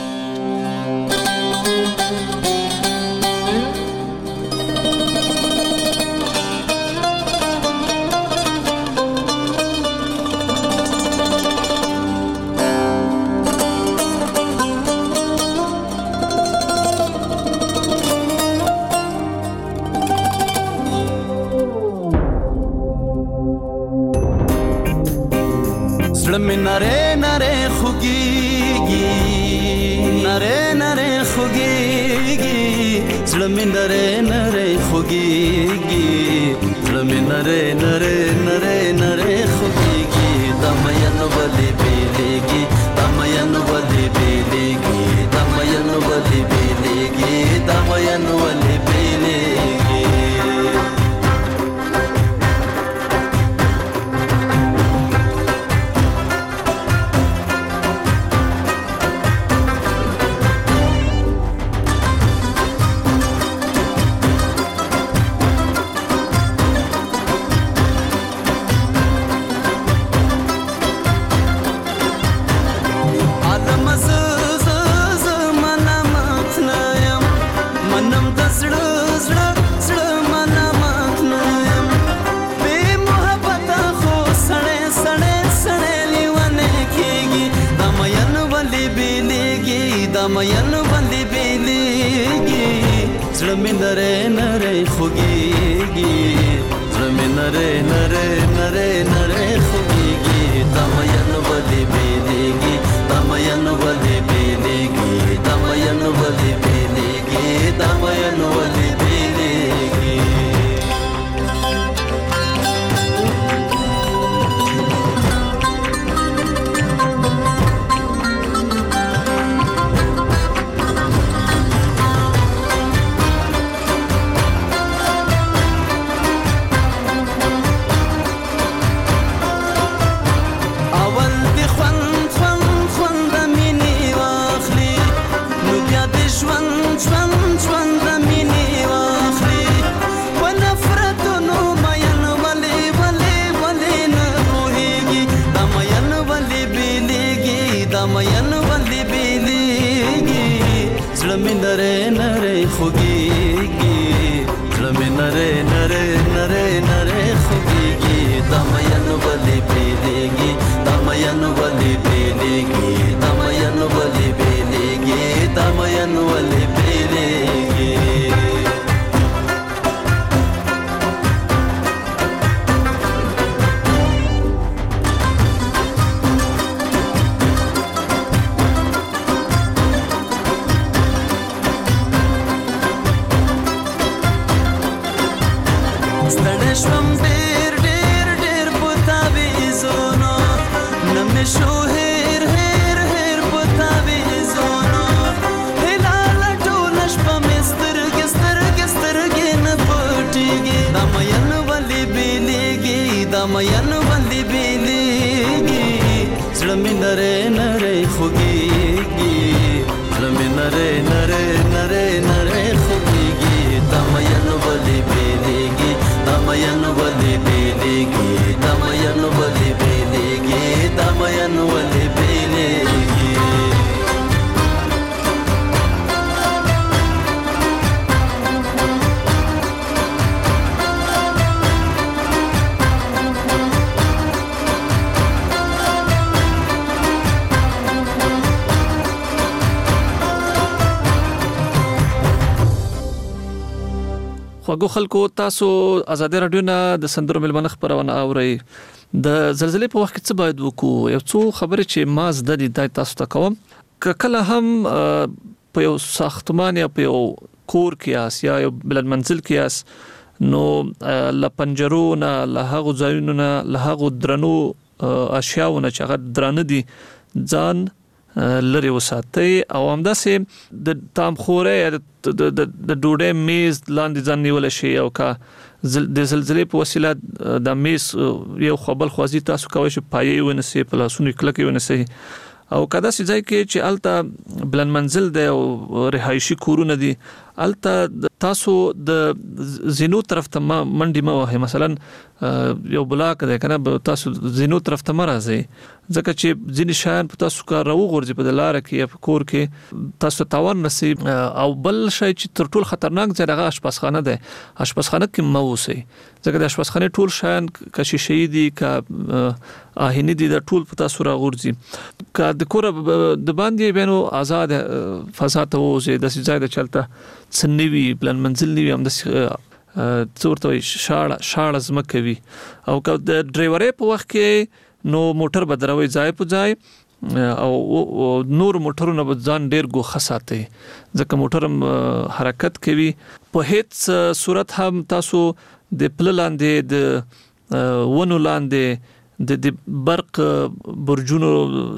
نره نره خوگیگی نره نره خوگیگی زلمی نره نره خوگیگی زلمی نره نره نره نره خوگیگی دمینو بلی بیلیگی دمینو بلی بیلیگی دمینو بلی بیلیگی دمینو بلی بیلیگی مین بندی بیلیگی زلمی نره نره خوگیگی زلمی نره نره نره نره خوگیگی دمین بندی بیلیگی دمین بندی بیلیگی دمین بندی بیلیگی دمین بندی بیلیگی زړه مې نری نری خوږېږي زړه مې نری نری نری نری خوږېږي دا مین ولې بیلېږي دا مین ولې بیلېږي دا مین ولې بیلېږي دا مین ولې بیلېږي ستړی شوم ډېر ډېر ډېر په تعویضونو نه مې شو هېر هېر هېر په تعویضونو هلاله ټوله شپه مې سترګې سترګې سترګې نه پټېږي دا مین ولې بیلېږي دا مین ولې بیلېږي زړه مې نری نری خوږېږي زړه مې نری نری نری نری خوږېږي دا مین ولې بیلېږي دا مین ولې بیلېږي دا مین ولې بیلېږي دا مین ولې بیلېږي خواږو خلکو تاسو آزادي رادیو نه د سندرو ملمنه خبرونه اورئ د زلزلې په وخت کې څه باید وکړو یو څو خبرې چې ما زده دي د تاسو ته کوم کله هم په یو ساختمان یا په یو کور کې اس یا یو بلند منزل کې اس نو ل پنجرو نه له هغه ځایونو نه له هغه درنو اشیاءونه چې هغه درانه دي ځان لري وساتي او همداسې د تامخوره د د ډوډۍ میز لاندې ځان نیول شي او کا د زلزلې په وسیله د میز یو خپل خوازي تاسو کوي چې پایې ونسي په لاسونو کلکې ونسي او کدا سي ځای کې چې الته بلند منزل دی او رهایشي کورونه دي الته تاسو د زینو طرف ته منډي ما وه مثلا یو بلاک دی کنه تاسو زینو طرف ته مرزي ځکه چې ځینې شیان په تاسو کار راو غورځي په لار کې یا په کور کې تاسو تاوان نصیب او بل شی چې تر ټول خطرناک ځای هغه اشپزخانه ده اشپزخانه کې مو اوسئ ځکه د اشپزخانه ټول شیان کشي شهيدي کا آهنی دي د ټول په تاسو را غورځي کا د کور د باندې بینو آزاد فضا ته وځي د ځای د چلته سنوي بلند منزل نیوي هم د څورته شاړه شاړه زمکوي او که د ډرایورې په وخت کې نو موټر بدروي ځای په ځای او نور موټرونه به ځان ډیر ګوښه ساتي ځکه موټر حرکت کوي په هیڅ صورت هم تاسو د پل لاندې د ونو لاندې د د برق برجونو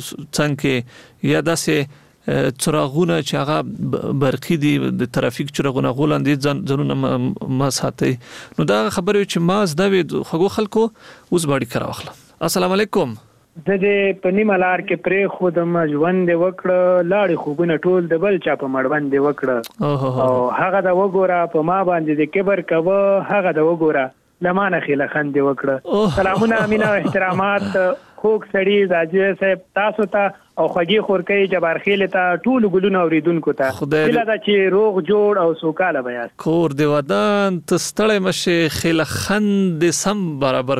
څنګه یا داسې چراغونه چې هغه برقي دي د ترافیک چراغونه غولاندې ځانونه ما ساتي نو دا خبره چې ما زده وي خو خلکو اوس باندې کار واخله السلام علیکم د دې پنی ملار کې پرې خود ما ژوند وکړه لاړې خوبونه ټول د بل چا په مړوند وکړه او هغه د وګوره په ما باندې د کبر کوه هغه د وګوره لمانه خیله خند وکړه سلامونه امینه او احترامات خوک سړی زاجي صاحب تاسو ته او خوږی خورکې جبار خیل ته ټول ګلونه اوریدونکو ته بل دا چې روغ جوړ او سوکاله بیا کور دی ودان ته ستړی مشه خیله خند سم برابر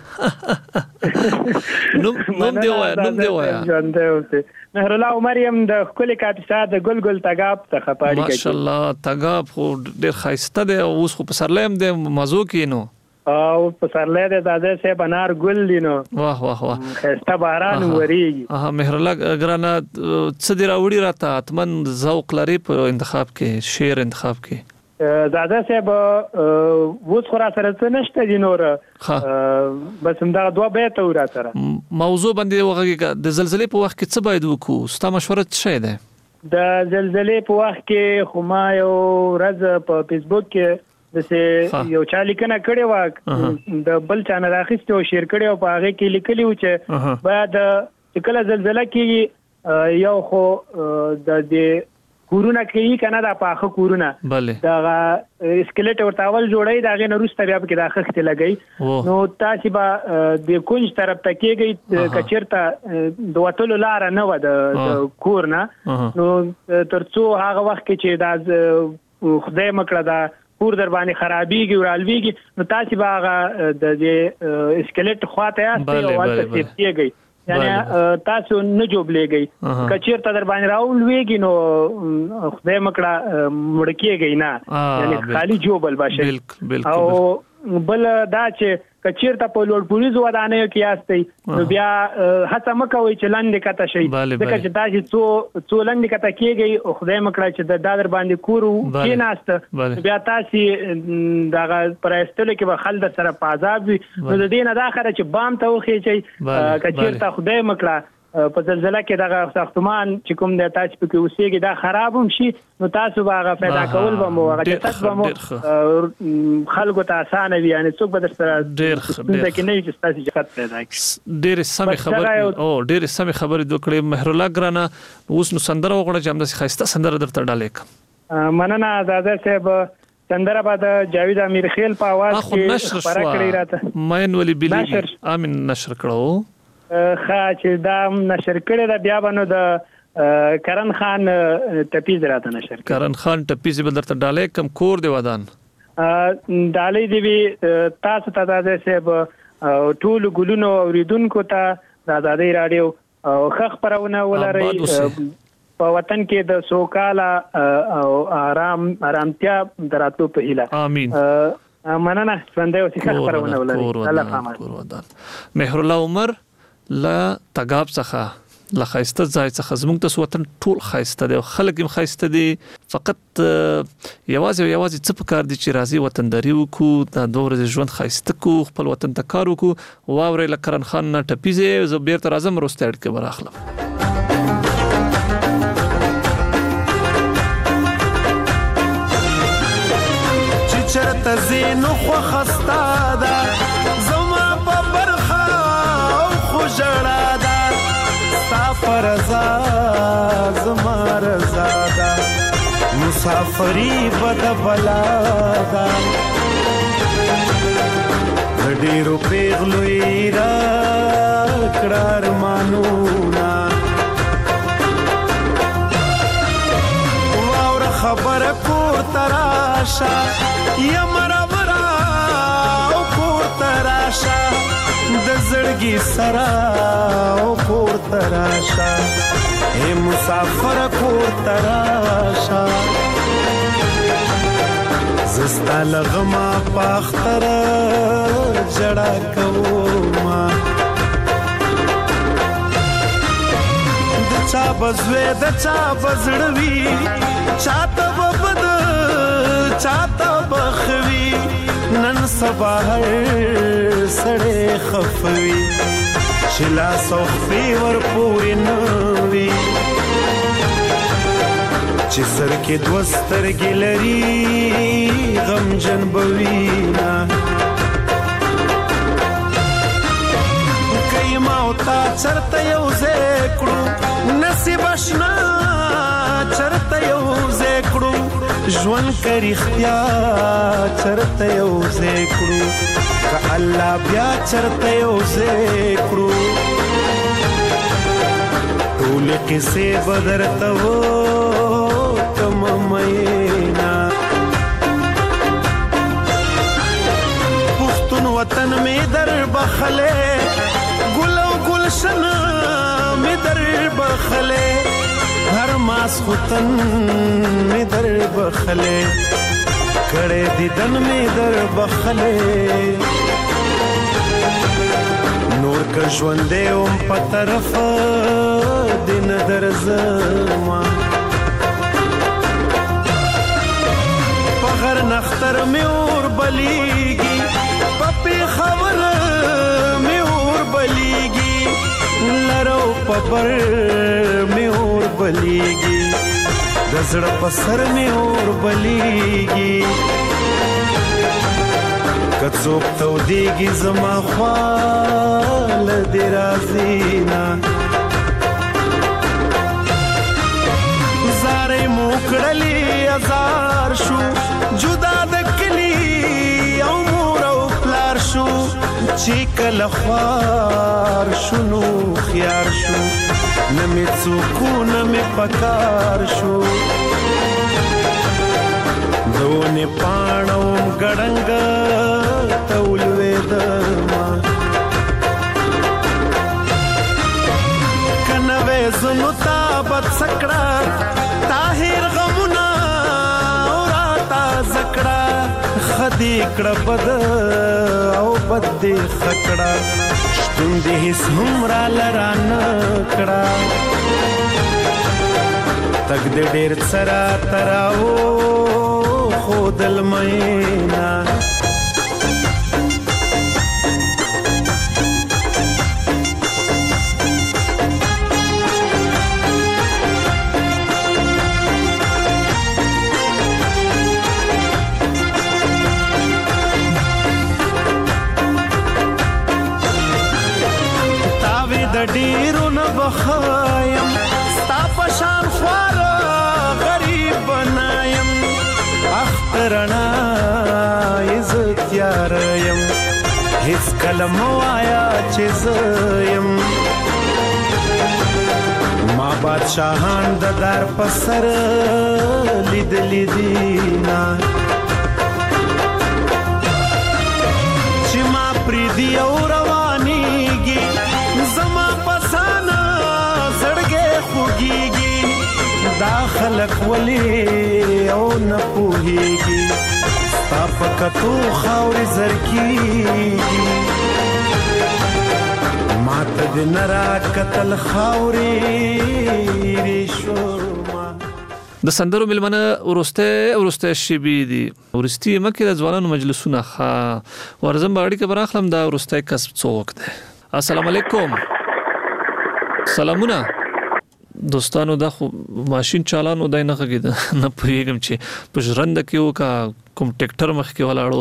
کړو نو نو دی وای نو دی وای مهر الله مریم د خپل کاپیسا د ګلګل تګاب ته خپاړي کوي ماشاءالله تګاب خو ډیر خاصه دی اوس خو په سرلیم دی مزو کینو او په سرلې د داده سه بنار ګل دینو واه واه واه خسته باران وریږي اه مهر الله ګرانه څه دی راوړي راته اتمن ذوق لري په انتخاب کې شعر انتخاب کې داده سه به وڅ خورا سره څه نشته دی نور بس همدا دوه بیت ورا سره موضوع باندې وغږی د زلزلې په وخت کې څه باید وکړو ستا مشوره څه ده د زلزلې په وخت کې خو ما یو ورځ په فیسبوک کې دسه یو چا لیکنه کړي وا د بل چا نه راخسته او شیر کړي او په هغه کې لیکلي و چې بعد چې کله زلزلہ کې یو خو د دې کورونه کوي کنه دا پاخه کورونه دا اسکلیټ ورته اول جوړي دا غي نورسته بیا په کې دا خخت لګي نو تاسو به د کونج طرف ته کېږي کچیرته د وټلو لار نه و د کورنا نو ترڅو هغه وخت کې چې دا خدای مکړه دا کور در باندې خرابيږي او الويږي نو تاسو به هغه د اسکلیټ خواته یاستئ او ولته سیفټیږي یعنی تاسو نه جوړلېږئ کچیر ته در باندې راول ویږي نو خدای مکړه مړ کېږي نه یعنی خالی جوړبل باشه او بل دا چې کچیر ته په لوړ پولیس ودانې کې یاستئ نو بیا هڅه مکوئ چې لاندې کته شي ځکه چې تاسو څو څو لاندې کته کېږي او خدای مکړه چې د دادر باندې کورو کې ناشته بیا تاسو دا پرېستل کې به خلد سره پازاب وي نو د دې نه د اخره چې بام ته وخی چې کچیر ته خدای مکړه په زلزلہ کې دغه ساختمان چې کوم د تاسو په کې اوسېږي دا خراب هم شي نو تاسو به هغه پیدا کول به مو هغه جسد به مو خلکو ته اسانه وي یعنی څوک به در سره ډېر ډېر کې نه چې تاسو جهت پیدا کړي ډېر سمې خبرې او ډېر سمې خبرې دوکړې مهر الله ګرانه اوس نو سندره وغوړه چې همداسې ښایسته سندره درته ډالې کوم مننه آزاده صاحب سندره بعد جاوید امیر خیل په आवाज کې خبره کړې راته ماین ولی بلی امین نشر کړو خا چې دا نشر کړی دا بیا باندې د کرن خان ټپیز راته نشر کړ کرن خان ټپیز بل درته ډالې کم کور دی ودان ډالې دی تاسو ته د صاحب ټول ګلونو اوریدونکو ته د آزادۍ رادیو خخ پرونه ولري په وطن کې د سوکاله او آرام آرامتیا دراتو په هیله امين مننه څنګه اوسې خخ پرونه ولري الله پامه مهر الله عمر لا تګاب څخه لا خایسته ځای څخه زموږ د وطن ټول خایسته دی خلک هم خایسته دي فقط یوازې یوازې څه پکار دي چې راځي وطنداري وکړو د دوه ورځې ژوند خایسته کو خپل وطن ته کار وکړو واورې لکرن خان نه ټپیزه زه بیرته راځم روستاړ کې براخلم چې چرته زینو خو خستا ده جړا دا ستا فرزا زما رضا دا مسافری بد بلا دا ډېرو پیغلوی را کړار مانونا واور خبر کو تراشا یمر ورا کو تراشا د زړګي سرا او کور تراشا اے مسافر کور تراشا زستا لغما پاختر جڑا کوما د چا بزوی د چا بزړوي چاته وبد چاته بخوي نن سبا هر سړې خفوي شلا صوفي ور پوری نوي چې سر کې دوستر ګلري غم جن بوینا کایما او تا چرته یو زکړو نصیب آشنا چرته یو زکړو ژوند کری اختیا چرته یو زکړو که الله بیا چرته یو زکړو ټول کیسه بدرته و کم مینا پښتون وطن می در بخله ګل او گلشن می در بخله هر ماس خوتن می در بخله کړه دیدن می در بخله نور که ژوندې اوم په طرف دین درځما په غر نختر می اور بلیږي په خبر می اور بلیږي لرو په بر می اور بلیږي د زړه په سر می اور بلیږي کڅوک تو دیږي زما خپل دی رازینا زار خوارې موکړلې ازار شو جدا د کلی او مور او پلار شو چې کله خوار شنو خيار شو نمې څوک نمې پکار شو دونه پاڼو ګړنګ تولوي دما کنه زنو تابت سکړه طاهر غمنا اوراتا زکړه خدي کړه بد او بد دې خکړه شتون دې هیڅ هم را لران کړه تک دې ډېر سره تراو خودل مینا د ډیرو نه بخایم ستا پشان خوار غریب بنایم اخترنا عزت یاریم هیڅ کلم وایا چې زیم ما بادشاہان د دار پسر لید لیدینا چې ما پریدي او روانيږي زما پسانا زړګې خوږيږي دا خلک ولي او نه پوهيږي ستا په کتو خاورې زرکيږي ماته د نرا قتل خاورې ریشو د سندرو ملمنه ورسته ورسته شبي دي ورستي مکه د ځوانانو مجلسونه ښه ورزم باړي کې براخلم دا ورسته کسب څوک ده السلام علیکم سلامونه دوستانو دا خو ماشين چالانو دای نه غږید نه پوهیږم چې پښرند کې وکا کوم ټریکټر مخ کې ولاړو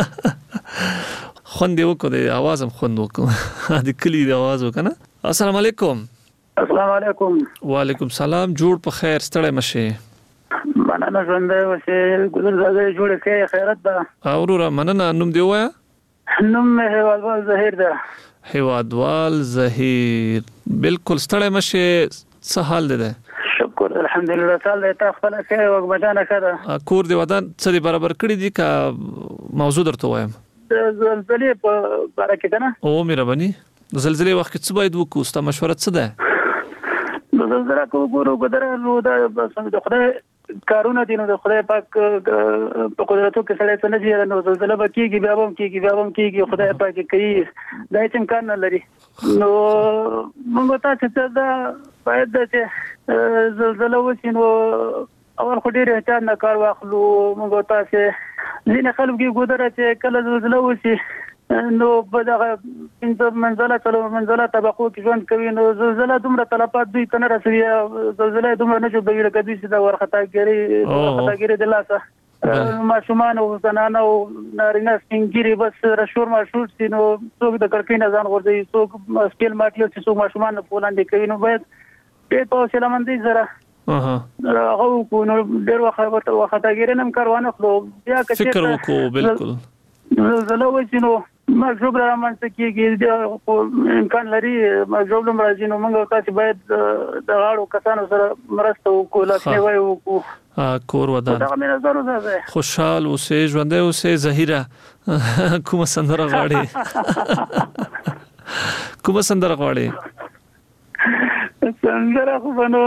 خوند یو کو د आवाज هم خوند وکړه د کلی د आवाज وکنه السلام علیکم السلام علیکم وعلیکم سلام جوړ په خیر ستړی مشه مننه ژوند اوسه ګذر زده جوړ کې خیرت ده اورو مننه نوم دی وایا نوم هیوادوال زهیر ده هیوادوال زهیر بالکل ستړی مشه څه حال ده شکر الحمدلله تعالی ته خپل کې وګمدانه کړه کور دی ودان څه برابر کړی دي کا موضوع درته وایم زلزلې په باره کې ده نه او مهرباني زلزلې وخت څه باید وکړو ست مشوره څه ده زلزلہ کو ګورو ګدره نو دا د خدای کارونه دي نو د خدای پاک په قدرتو کې سره څه نه دي نو زلزلہ به کیږي بیا هم کیږي بیا هم کیږي خدای پاک کوي دا هیڅ امکان نه لري نو موږ ته چې دا باید چې زلزلہ وشي نو اول خو ډیر احتیاط نه کار واخلو موږ ته چې ځینې خلک ګدره چې کله زلزلہ وشي نو په دغه انځ منځله څلو منځله طبقو کې ژوند کوي نو زلزلہ دومره تلفات دوی ته نه رسوي زلزلہ دومره نه جوړوي لکه دوی چې د ورختاګری ورختاګری د لاسه ماشومان او زنانه او نارینه سپینګری بس رشور مشهور سي نو څوک د کړکۍ نه ځان ورځي څوک سکیل ماټیو چې څوک ماشومان په وړاندې کوي نو باید په حوصله مندي سره اها هغه کو نو ډیر وخت ورختاګری نم کاروانه خو بیا که فکر وکړو بالکل زلزلہ وشي نو مجبور رامنځته کیږي امکان لري مجبور راځي نو موږ تاسو باید د غاړو کسانو سره مرسته وکړو لکه وایو وکړو کور ودان خوشحال اوسې ژوند اوسې زهیره کوم سندره غواړي کوم سندره غواړي سندره خو بنو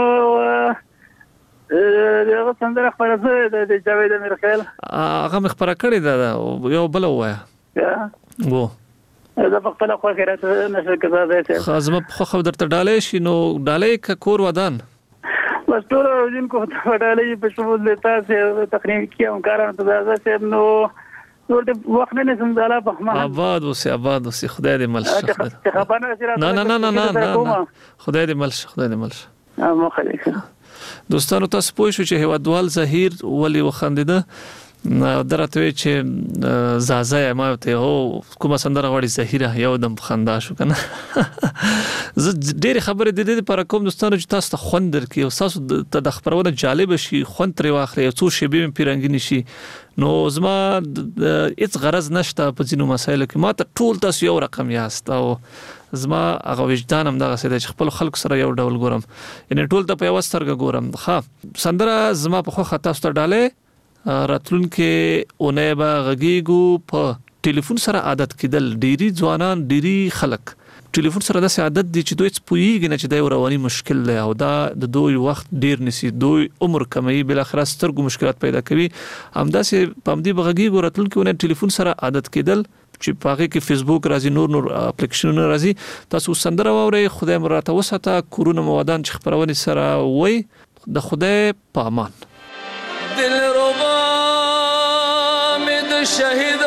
دغه سندره خبره ده د جاوید امیرخیل هغه مخبره کړی ده یو بل وایا وو دا په خپل خو کې راته نشه کزاده خازم خو خو درته ډالې شي نو ډالې ک کور ودان بس ټول جن کو ډالې په شمول لتا سه تقریبا کیوم کارونه ته ځه نو نو د وخت نه سم زاله په ما آباد اوسه آباد اوسه خدای دې مل شه نه نه نه نه نه خدای دې مل شه خدای دې مل شه مو خلیک دوستانو تاسو پوه شو چې هیوادوال زهیر ولی وخندیده درته چې زازه ما ته هو کومه سندره غوړي زهیره یو دم خندا شو کنه زه ډېر خبرې د دې پر کوم دوستانو چې تاسو ته خوند درکې او تاسو ته د خبرونه جالب شي خوند ترې واخلي څو شی به پیرنګ نشي نو زما هیڅ غرض نشته په ځینو مسایلو کې ما ته ټول تاسو یو رقم یاست او زما هغه وجدان هم دغه سید چې خپل خلک سره یو ډول ګورم یعنی ټول ته په یو سترګه ګورم ښه سندره زما په خو خطا ست ډاله راتلون کې اونې با غږیګو په ټلیفون سره عادت کېدل ډيري ځوانان ډيري خلک ټلیفون سره د عادت دي چې دوی سپويږي نه چې د رواني مشکل له او دا د دوی وخت ډیر نسی دوی عمر کموي بل اخر سترګو مشکلات پیدا کوي همداسې پامدي بغږیګو راتلون کې اونې ټلیفون سره عادت کېدل چې پاګه کې فیسبوک راځي نور نور اپلیکیشنونه راځي تاسو سندره ووري خدای مراته وساته کورونه موادان چې خبرونه سره وای د خدای په امان دل ربا میں د شهید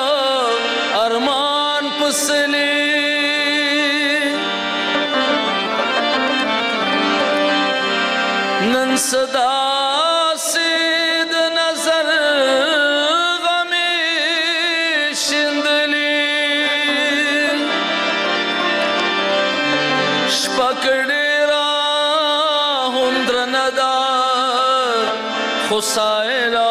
ارمان پسلی نن صدا سید نظر غمی شندلی شپکڑی را هندر ندا خسائلہ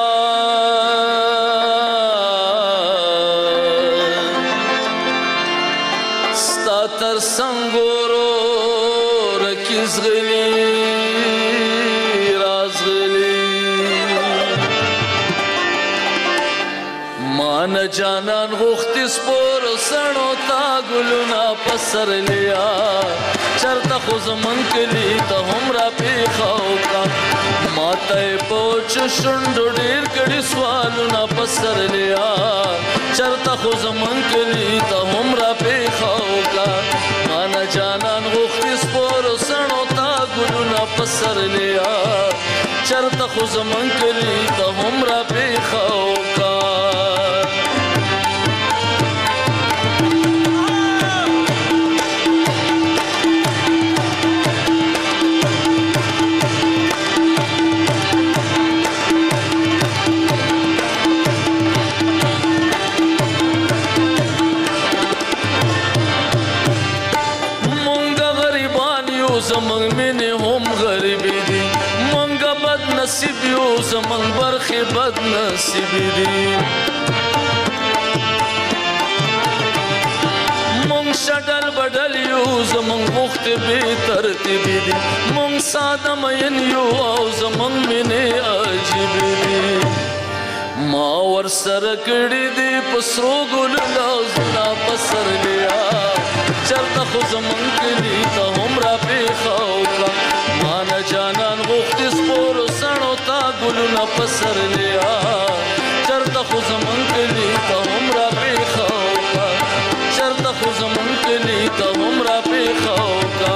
ستا تر سنگورو رکیز غلی راز غلی مان جانان غختی سپور سنو تا گلونا پسر لیا چرتا خوز من کلی تا هم را پیخاو کا ماته پوچ شندو ډیر کړي سوالونه پسر لیا چرته خو زمون کلی ته هم را پیخاو کا مان جانان غوښتي سپور سنو تا ګلونه پسر لیا چرته خو زمون کلی ته هم را پیخاو کا زمنگ مینی هم غریبی دی منگا بد نصیبیو زمنگ برخی بد نصیبی دی منگ شدل بدلیو زمنگ وقت بی ترتیبی دی منگ ساده مینیو او زمنگ مینی عجیبی دی ما ور سر کڑی دی پسرو گل لازنا پسر لیا چرتا خو زمن کلی تا هم را پیخاو کا مانا جانان غوختی سپور سنو تا گلونا پسر لیا چرتا خو زمن کلی تا هم را پیخاو کا چرتا خو زمن کلی تا هم را پیخاو کا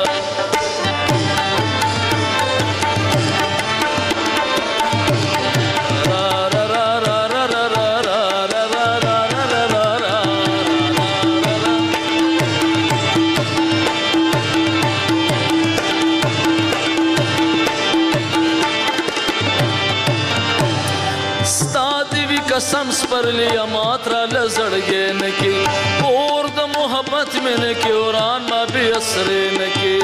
قسم سپر لیا ماترا لزڑگے نکی اور دا محبت میں نکی اوران ما بھی اسرے نکی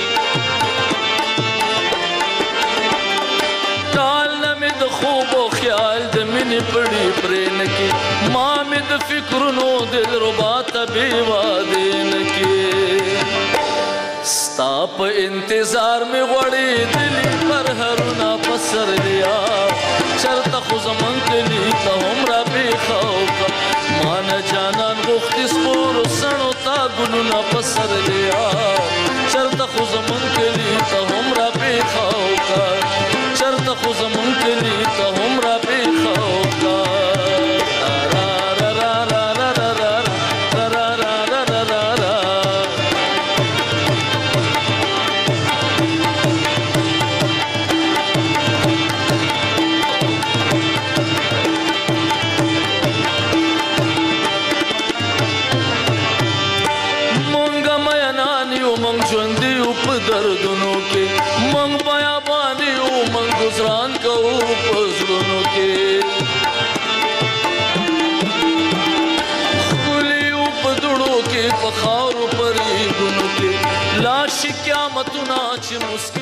ٹال نمی دا خوب و خیال دا منی پڑی پرے نکی ماں میں دا فکرنو دل رباتا بھی وادے نکی ستا پا انتظار میں غوڑی دلی پر ہرونا پسر لیا چرتا خو زمن کلی تا هم را پیخاو کا مانا جانان غختی سپور سنو تا گلونا پسر لیا چرتا خو زمن کلی تا هم را پیخاو کا چرتا خو زمن کلی تا هم را پیخاو کا دردنوں کے منگ بیابانی او منگ گزران کا او پزلنوں کے په خاورو پرېږونو کې لاړ شي قیامتونه چې مسکي